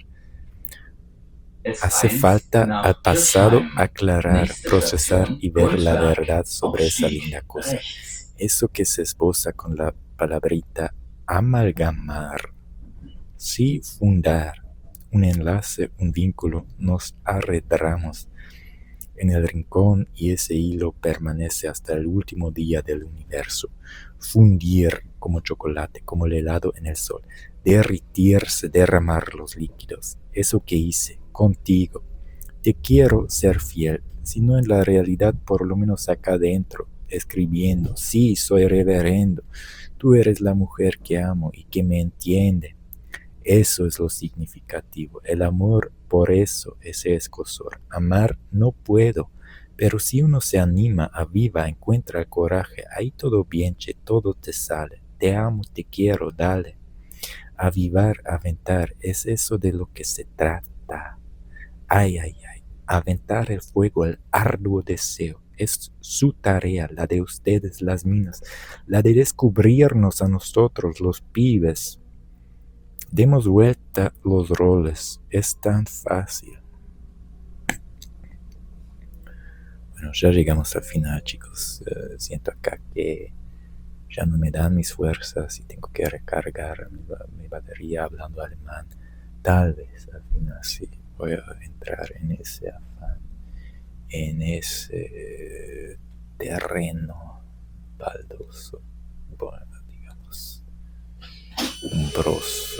hace falta al pasado aclarar, procesar y ver la verdad sobre esa linda cosa. Eso que se esboza con la palabrita amalgamar. Sí, fundar un enlace, un vínculo, nos arredraramos en el rincón y ese hilo permanece hasta el último día del universo. Fundir como chocolate, como el helado en el sol. Derritirse, derramar los líquidos. Eso que hice contigo. Te quiero ser fiel, si no en la realidad, por lo menos acá adentro, escribiendo. Sí, soy reverendo. Tú eres la mujer que amo y que me entiende. Eso es lo significativo. El amor, por eso, ese escozor. Amar no puedo, pero si uno se anima, aviva, encuentra el coraje, ahí todo bien, che, todo te sale. Te amo, te quiero, dale. Avivar, aventar, es eso de lo que se trata. Ay, ay, ay. Aventar el fuego, el arduo deseo. Es su tarea, la de ustedes, las mías, la de descubrirnos a nosotros, los pibes. Demos vuelta los roles, es tan fácil. Bueno, ya llegamos al final, chicos. Siento acá que ya no me dan mis fuerzas y tengo que recargar mi batería hablando alemán. Tal vez al final sí voy a entrar en ese afán, en ese terreno baldoso, bueno, digamos, umbroso.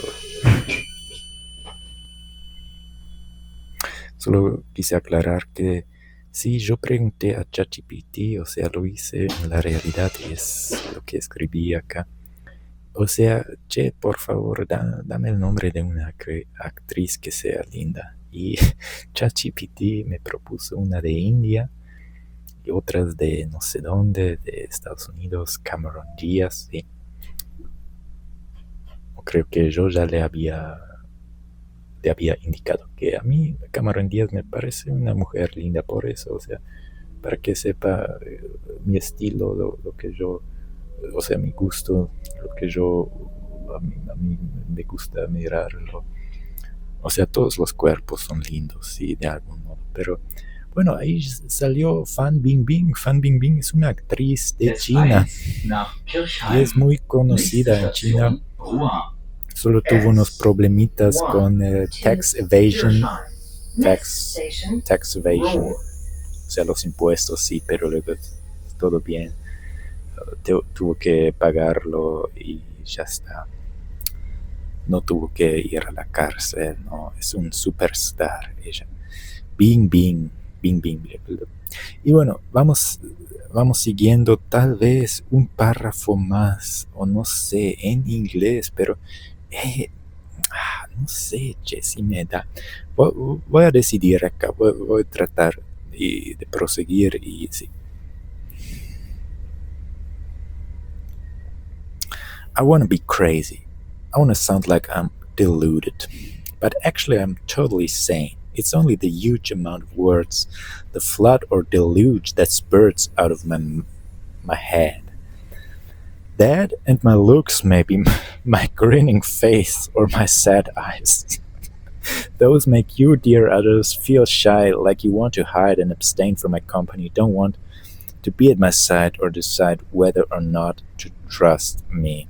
Solo quise aclarar que sí, yo pregunté a ChatGPT, o sea, lo hice en la realidad y es lo que escribí acá. O sea, che, por favor, dame el nombre de una actriz que sea linda. Y ChatGPT me propuso una de India y otras de no sé dónde, de Estados Unidos, Cameron Díaz. Sí. Creo que yo ya te había indicado que a mí Cameron Díaz me parece una mujer linda por eso, o sea, para que sepa mi estilo, lo que yo, o sea, mi gusto, lo que yo, a mí me gusta mirarlo. O sea, todos los cuerpos son lindos, sí, de algún modo, pero bueno, ahí salió Fan Bingbing. Fan Bingbing es una actriz de China y es muy conocida en China. Solo tuvo unos problemitas con tax evasion, o sea, los impuestos, sí, pero luego todo bien. Tuvo que pagarlo y ya está. No tuvo que ir a la cárcel, no, es un superstar ella. Bing, bing, bing, bing. Y bueno, vamos siguiendo tal vez un párrafo más, o no sé, en inglés, pero no sé, Jessy me da. Voy a decidir acá, voy a tratar de proseguir y sí. I want to be crazy. I want to sound like I'm deluded. But actually, I'm totally sane. It's only the huge amount of words, the flood or deluge that spurts out of my head. That and my looks, maybe, my grinning face or my sad eyes. Those make you, dear others, feel shy, like you want to hide and abstain from my company, don't want to be at my side or decide whether or not to trust me.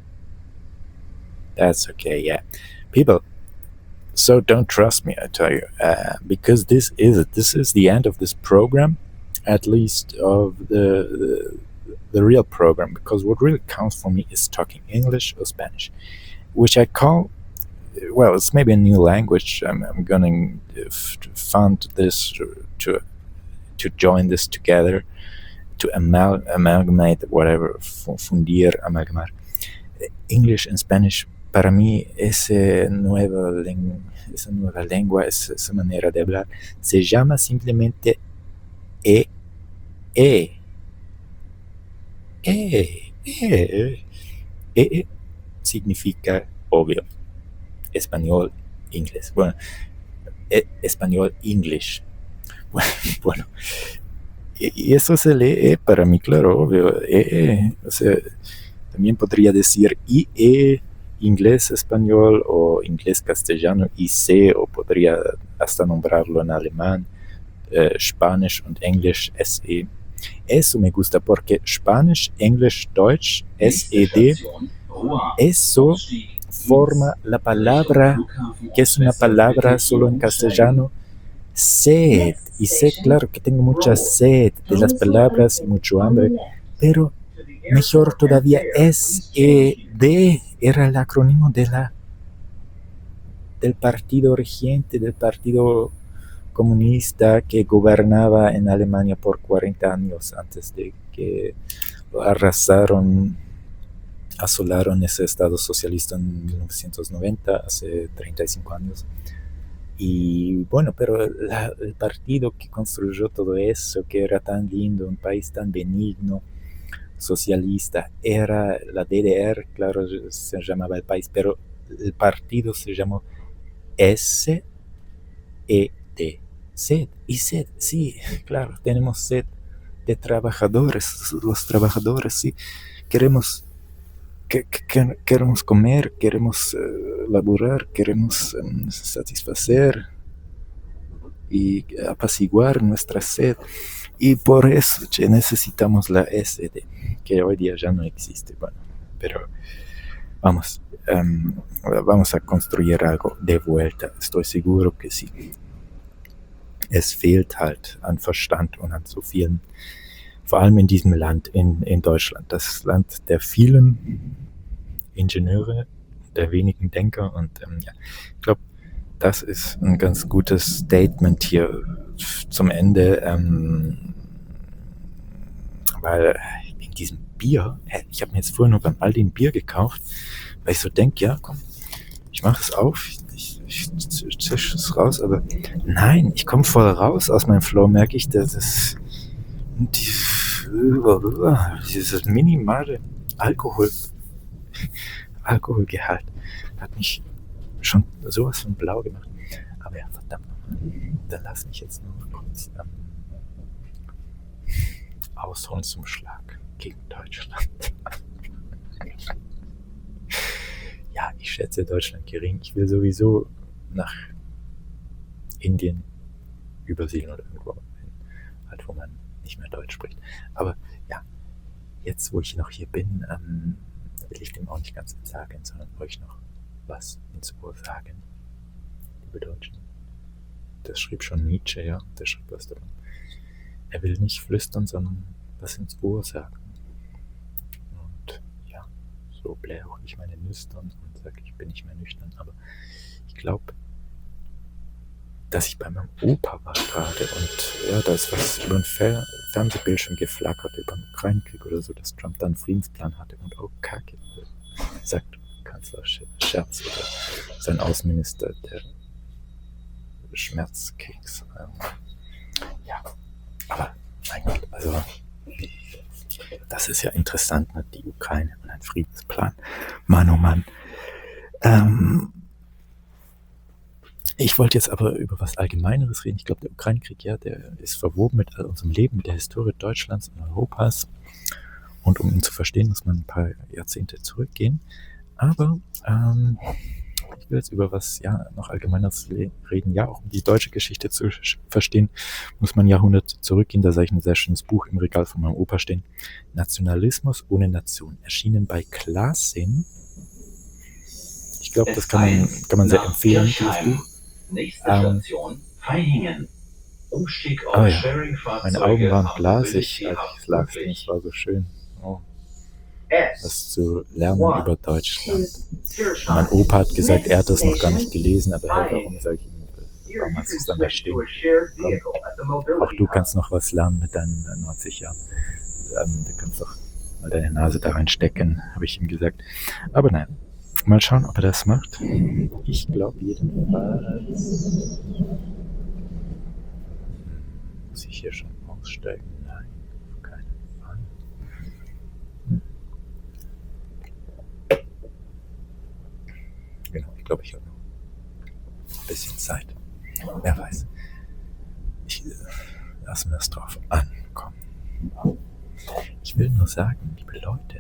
That's okay, yeah. People, so don't trust me, I tell you, because this is the end of this program, at least of the real program, because what really counts for me is talking English or Spanish, which I call, well, it's maybe a new language. I'm going to fund this to join this together, to amalgamate, whatever, fundir, amalgamar. English and Spanish, para mí, esa nueva lengua, esa manera de hablar, se llama simplemente E. Significa, obvio, español, inglés. Bueno, español, English. Bueno, y eso se lee para mí, claro, obvio. O sea, también podría decir IE, inglés, español, o inglés, castellano, IC, o podría hasta nombrarlo en alemán, Spanisch und Englisch, SE. Eso me gusta porque Spanish, English, Deutsch, SED, eso forma la palabra, que es una palabra solo en castellano, sed. Y sed, claro que tengo mucha sed de las palabras y mucho hambre, pero mejor todavía, SED era el acrónimo del partido regente, del partido comunista que gobernaba en Alemania por 40 años antes de que lo asolaron ese Estado socialista en 1990, hace 35 años. Y bueno, pero el partido que construyó todo eso, que era tan lindo, un país tan benigno, socialista, era la DDR, claro, se llamaba el país, pero el partido se llamó SED. Sed, y sed, sí, claro, tenemos sed de trabajadores, los trabajadores, sí, queremos comer, queremos laburar, queremos satisfacer y apaciguar nuestra sed, y por eso necesitamos la SD, que hoy día ya no existe, bueno, pero vamos a construir algo de vuelta, estoy seguro que sí. Es fehlt halt an Verstand und an so vielen, vor allem in diesem Land, in Deutschland, das Land der vielen Ingenieure, der wenigen Denker. Und ja, ich glaube, das ist ein ganz gutes Statement hier zum Ende, weil in diesem Bier, ich habe mir jetzt vorher nur beim Aldi ein Bier gekauft, weil ich so denke, ja komm, ich mache es auf, ich zisch es raus, aber nein, ich komme voll raus aus meinem Flow, merke ich, dass es dieses minimale Alkoholgehalt hat mich schon sowas von blau gemacht. Aber ja, verdammt nochmal, dann lass mich jetzt nur kurz ausholen zum Schlag gegen Deutschland. Ja, ich schätze Deutschland gering. Ich will sowieso nach Indien übersiedeln oder irgendwo hin, halt, wo man nicht mehr Deutsch spricht. Aber ja, jetzt, wo ich noch hier bin, will ich dem auch nicht ganz sagen, sondern euch noch was ins Ohr sagen, liebe Deutschen. Das schrieb schon Nietzsche, ja, der schrieb was davon. Er will nicht flüstern, sondern was ins Ohr sagen. Und ja, so blähe auch ich meine Nüstern und sage, ich bin nicht mehr nüchtern, aber ich glaube, dass ich bei meinem Opa war gerade und ja, da ist was über ein Fernsehbildschirm geflackert, über den Ukraine-Krieg oder so, dass Trump dann einen Friedensplan hatte und oh Kacke, sagt Kanzler Scherz oder sein Außenminister, der Schmerzkeks. Ja, aber mein Gott, also das ist ja interessant, ne? Die Ukraine und ein Friedensplan. Mann, oh Mann. Ich wollte jetzt aber über was Allgemeineres reden. Ich glaube, der Ukraine-Krieg, ja, der ist verwoben mit unserem Leben, mit der Historie Deutschlands und Europas. Und um ihn zu verstehen, muss man ein paar Jahrzehnte zurückgehen. Aber ich will jetzt über was ja noch Allgemeineres reden. Ja, auch um die deutsche Geschichte zu verstehen, muss man Jahrhunderte zurückgehen. Da sah ich ein sehr schönes Buch im Regal von meinem Opa stehen. Nationalismus ohne Nation. Erschienen bei Klassen. Ich glaube, das kann man sehr empfehlen, dieses Buch. Nächste Station, Vaihingen. Umstieg auf Ja, Sharing-Fahrzeuge. meine Augen waren glasig, als ich es las. Es war so schön, was zu lernen über Deutschland. Mein Opa hat gesagt, er hat das noch gar nicht gelesen, aber hey, warum sage ich ihm, warum hast du es dann da stehen? Komm, auch du kannst noch was lernen mit deinen 90 Jahren. Du kannst doch mal deine Nase da reinstecken, habe ich ihm gesagt. Aber nein. Mal schauen, ob er das macht. Ich glaube jedenfalls. Muss ich hier schon aussteigen? Nein, auf keinen Fall. Genau, ich glaube, ich habe noch ein bisschen Zeit. Wer weiß. Ich lasse mir das drauf ankommen. Ich will nur sagen, liebe Leute,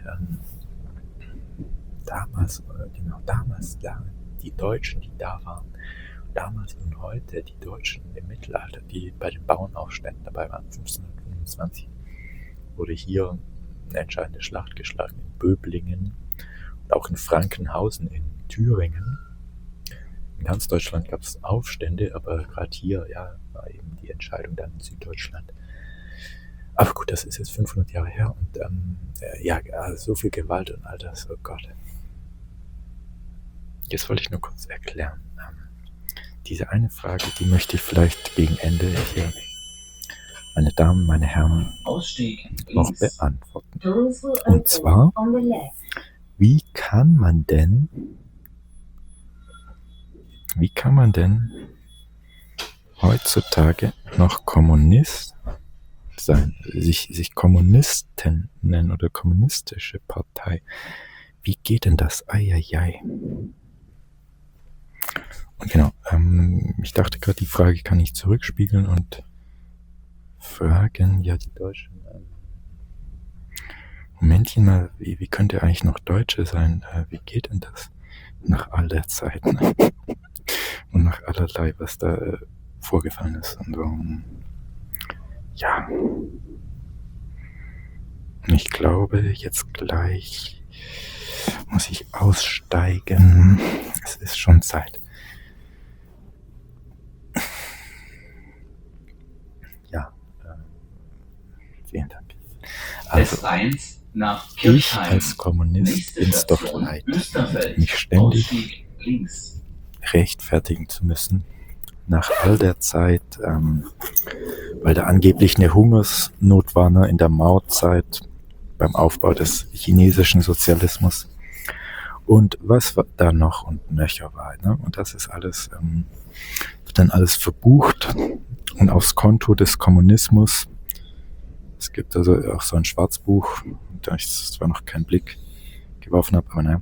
damals, die Deutschen, die da waren, damals und heute, die Deutschen im Mittelalter, die bei den Bauernaufständen dabei waren, 1525, wurde hier eine entscheidende Schlacht geschlagen in Böblingen und auch in Frankenhausen in Thüringen. In ganz Deutschland gab es Aufstände, aber gerade hier ja, war eben die Entscheidung dann in Süddeutschland. Aber gut, das ist jetzt 500 Jahre her und so viel Gewalt und all das, oh Gott. Jetzt wollte ich nur kurz erklären. Diese eine Frage, die möchte ich vielleicht gegen Ende hier, meine Damen, meine Herren, noch beantworten. Und zwar, wie kann man denn heutzutage noch Kommunist sein, sich Kommunisten nennen oder kommunistische Partei? Wie geht denn das? Eieiei. Und genau, ich dachte gerade, die Frage kann ich zurückspiegeln und fragen, ja, die Deutschen, Momentchen mal, wie könnt ihr eigentlich noch Deutsche sein? Wie geht denn das nach all der Zeit? Ne? Und nach allerlei, was da vorgefallen ist. Und so, ja. Ich glaube, jetzt gleich muss ich aussteigen. Es ist schon Zeit. Ja, vielen Dank. Also, ich als Kommunist bin es doch leid, mich ständig rechtfertigen zu müssen, nach all der Zeit, weil da angeblich eine Hungersnot war, ne, in der Mautzeit, beim Aufbau des chinesischen Sozialismus. Und was da noch und nöcher war. Ne? Und das ist alles, wird dann alles verbucht und aufs Konto des Kommunismus. Es gibt also auch so ein Schwarzbuch, da ich zwar noch keinen Blick geworfen habe, aber naja,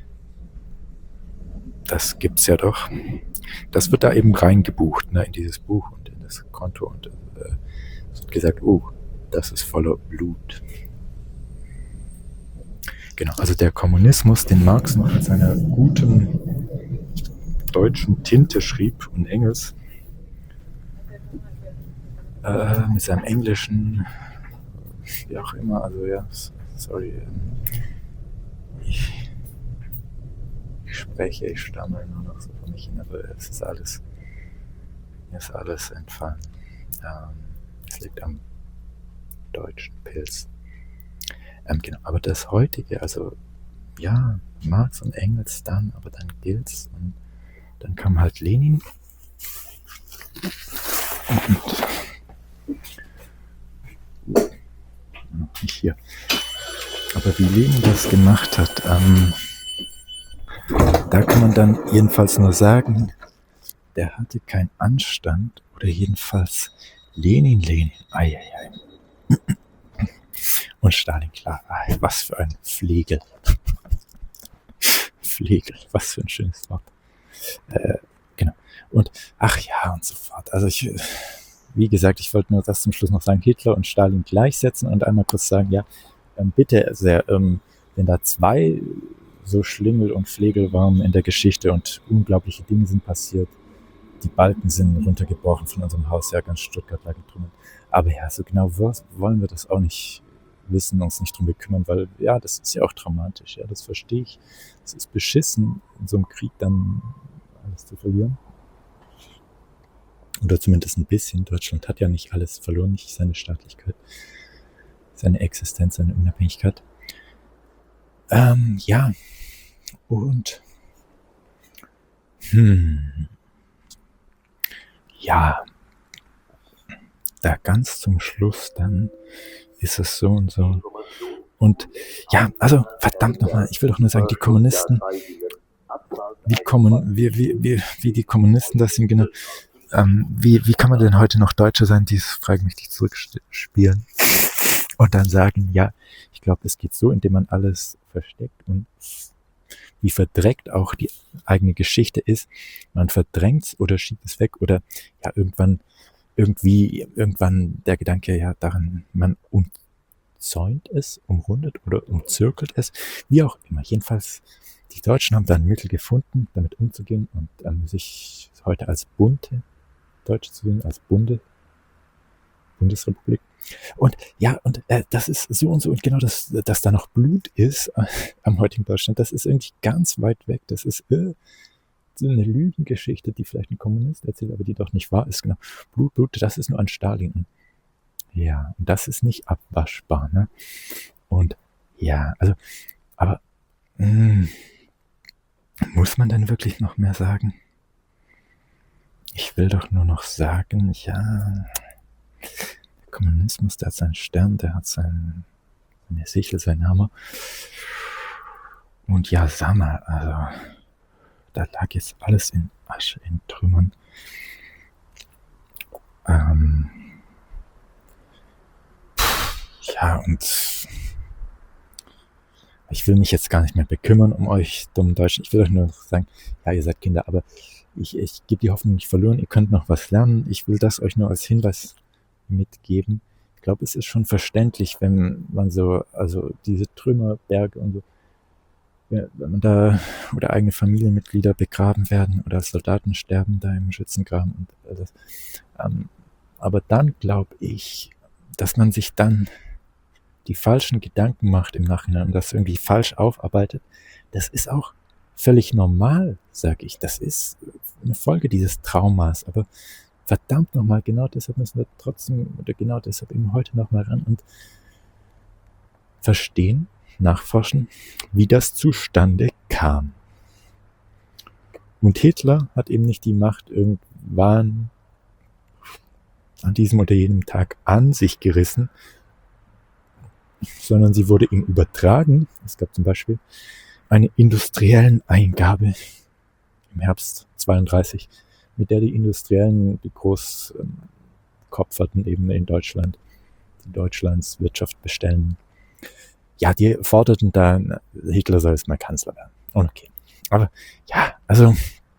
das gibt's ja doch. Das wird da eben reingebucht, ne, in dieses Buch und in das Konto. Und es wird gesagt, das ist voller Blut. Genau, also der Kommunismus, den Marx noch mit seiner guten deutschen Tinte schrieb und Engels, mit seinem englischen, wie auch immer, also ja, sorry, ich stammel nur noch so vor mich hin, aber es ist alles entfallen. Es liegt am deutschen Pilz. Genau, aber das heutige, also ja, Marx und Engels dann, aber dann gilt's und dann kam halt Lenin und nicht hier. Aber wie Lenin das gemacht hat, da kann man dann jedenfalls nur sagen, der hatte keinen Anstand oder jedenfalls Lenin, eieiei. Und Stalin, klar, was für ein Flegel. Flegel, was für ein schönes Wort. Genau. Und ach ja, und so fort. Also wie gesagt, ich wollte nur das zum Schluss noch sagen, Hitler und Stalin gleichsetzen und einmal kurz sagen, ja, bitte sehr, wenn da zwei so Schlingel und Flegel waren in der Geschichte und unglaubliche Dinge sind passiert, die Balken sind runtergebrochen von unserem Haus, ja, ganz Stuttgart lag getrümmert. Aber ja, so genau wollen wir das auch nicht wissen, uns nicht drum bekümmern, weil ja, das ist ja auch traumatisch, ja, das verstehe ich. Es ist beschissen, in so einem Krieg dann alles zu verlieren. Oder zumindest ein bisschen. Deutschland hat ja nicht alles verloren, nicht seine Staatlichkeit, seine Existenz, seine Unabhängigkeit. Ja, und ja, da ganz zum Schluss dann ist es so und so. Und ja, also verdammt nochmal, ich will doch nur sagen, die Kommunisten, wie die Kommunisten das sind, genau. Wie kann man denn heute noch Deutsche sein, die es freimütig zurückspielen und dann sagen, ja, ich glaube, es geht so, indem man alles versteckt und wie verdreckt auch die eigene Geschichte ist. Man verdrängt oder schiebt es weg oder ja, irgendwann der Gedanke, ja, daran, man umzäunt es, umrundet oder umzirkelt es, wie auch immer. Jedenfalls, die Deutschen haben da ein Mittel gefunden, damit umzugehen und sich heute als bunte Deutsche zu sehen, als Bundesrepublik. Und ja, und das ist so und so und genau, dass da noch Blut ist am heutigen Deutschland, das ist irgendwie ganz weit weg. Das ist so eine Lügengeschichte, die vielleicht ein Kommunist erzählt, aber die doch nicht wahr ist. Genau. Blut, das ist nur an Stalin. Ja, und das ist nicht abwaschbar. Ne? Und ja, also, aber muss man denn wirklich noch mehr sagen? Ich will doch nur noch sagen, ja, der Kommunismus, der hat seinen Stern, der hat seine Sichel, seinen Hammer. Und ja, sag mal, also, da lag jetzt alles in Asche, in Trümmern. Ja, und ich will mich jetzt gar nicht mehr bekümmern um euch dummen Deutschen. Ich will euch nur sagen, ja, ihr seid Kinder, aber ich gebe die Hoffnung nicht verloren. Ihr könnt noch was lernen. Ich will das euch nur als Hinweis mitgeben. Ich glaube, es ist schon verständlich, wenn man so, also diese Trümmerberge und so, wenn man da oder eigene Familienmitglieder begraben werden oder Soldaten sterben da im Schützengraben und alles. Aber dann glaube ich, dass man sich dann die falschen Gedanken macht im Nachhinein und das irgendwie falsch aufarbeitet. Das ist auch völlig normal, sage ich. Das ist eine Folge dieses Traumas. Aber verdammt nochmal, genau deshalb müssen wir trotzdem, oder genau deshalb eben heute nochmal ran und verstehen, nachforschen, wie das zustande kam. Und Hitler hat eben nicht die Macht irgendwann an diesem oder jenem Tag an sich gerissen, sondern sie wurde ihm übertragen. Es gab zum Beispiel eine industriellen Eingabe im Herbst 32, mit der die Industriellen, die Großkopferten eben in Deutschland, die Deutschlands Wirtschaft bestellen, ja, die forderten dann, Hitler soll jetzt mal Kanzler werden. Okay. Aber ja, also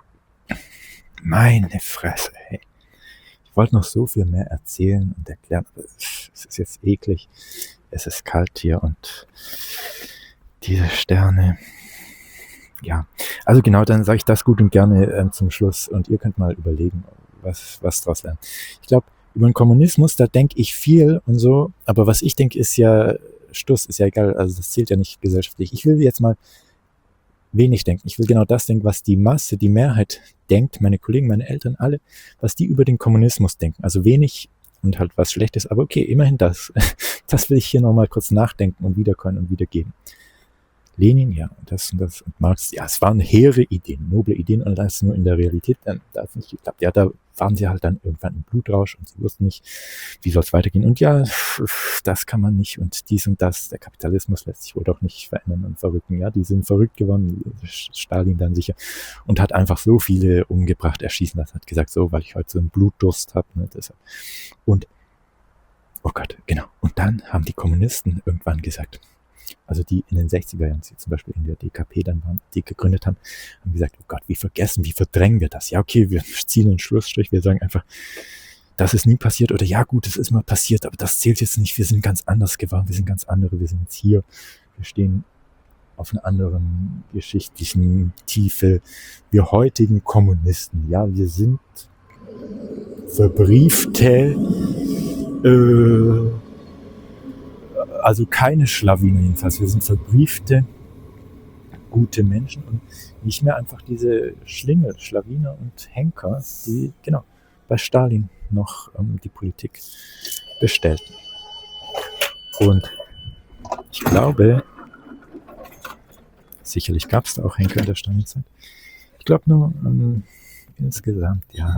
meine Fresse, hey. Ich wollte noch so viel mehr erzählen und erklären, aber es ist jetzt eklig. Es ist kalt hier und diese Sterne. Ja, also genau, dann sage ich das gut und gerne zum Schluss und ihr könnt mal überlegen, was daraus lernen. Ich glaube, über den Kommunismus, da denke ich viel und so, aber was ich denke, ist ja Stuss, ist ja egal, also das zählt ja nicht gesellschaftlich. Ich will jetzt mal wenig denken. Ich will genau das denken, was die Masse, die Mehrheit denkt, meine Kollegen, meine Eltern, alle, was die über den Kommunismus denken. Also wenig und halt was Schlechtes, aber okay, immerhin das. Das will ich hier nochmal kurz nachdenken und wiederkommen und wiedergeben. Lenin, ja, und das und Marx, ja, es waren hehre Ideen, noble Ideen und das nur in der Realität dann da hat es nicht geklappt. Ja, da waren sie halt dann irgendwann im Blutrausch und sie wussten nicht, wie soll es weitergehen. Und ja, das kann man nicht und dies und das, der Kapitalismus lässt sich wohl doch nicht verändern und verrücken. Ja, die sind verrückt geworden, Stalin dann sicher und hat einfach so viele umgebracht, erschießen lassen, hat gesagt, so, weil ich heute so einen Blutdurst habe, ne, deshalb. Und, oh Gott, genau. Und dann haben die Kommunisten irgendwann gesagt, also die in den 60er Jahren, die zum Beispiel in der DKP dann waren, die gegründet haben, haben gesagt, oh Gott, wie verdrängen wir das? Ja, okay, wir ziehen einen Schlussstrich, wir sagen einfach, das ist nie passiert oder ja gut, es ist mal passiert, aber das zählt jetzt nicht, wir sind ganz anders geworden, wir sind ganz andere, wir sind jetzt hier, wir stehen auf einer anderen geschichtlichen Tiefe. Wir heutigen Kommunisten, ja, wir sind verbriefte, also keine Schlawiner jedenfalls, wir sind verbriefte, gute Menschen und nicht mehr einfach diese Schlingel, Schlawiner und Henker, die genau bei Stalin noch die Politik bestellten. Und ich glaube, sicherlich gab es da auch Henker in der Stalinzeit. Ich glaube nur insgesamt, ja.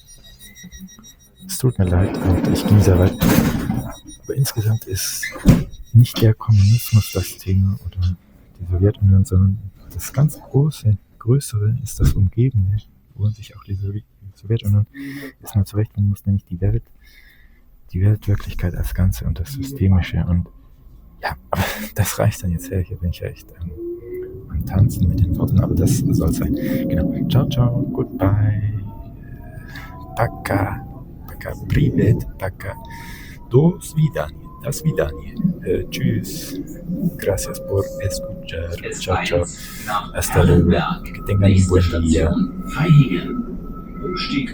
Es tut mir leid und ich ging sehr weit. Aber insgesamt ist nicht der Kommunismus das Thema oder die Sowjetunion, sondern das ganz Größere ist das Umgebende, wo sich auch die Sowjetunion jetzt mal zurechtfinden muss, nämlich die Weltwirklichkeit als Ganze und das Systemische. Und ja, aber das reicht dann jetzt her. Hier bin ich ja echt am Tanzen mit den Worten, aber das soll sein. Genau. Ciao, ciao, goodbye. Пока. Пока. Привет. Пока. Do свидания. Tschüss. Gracias por escuchar. Ciao, ciao. Hasta luego. Que tengan un buen día. Freihingen. Umstieg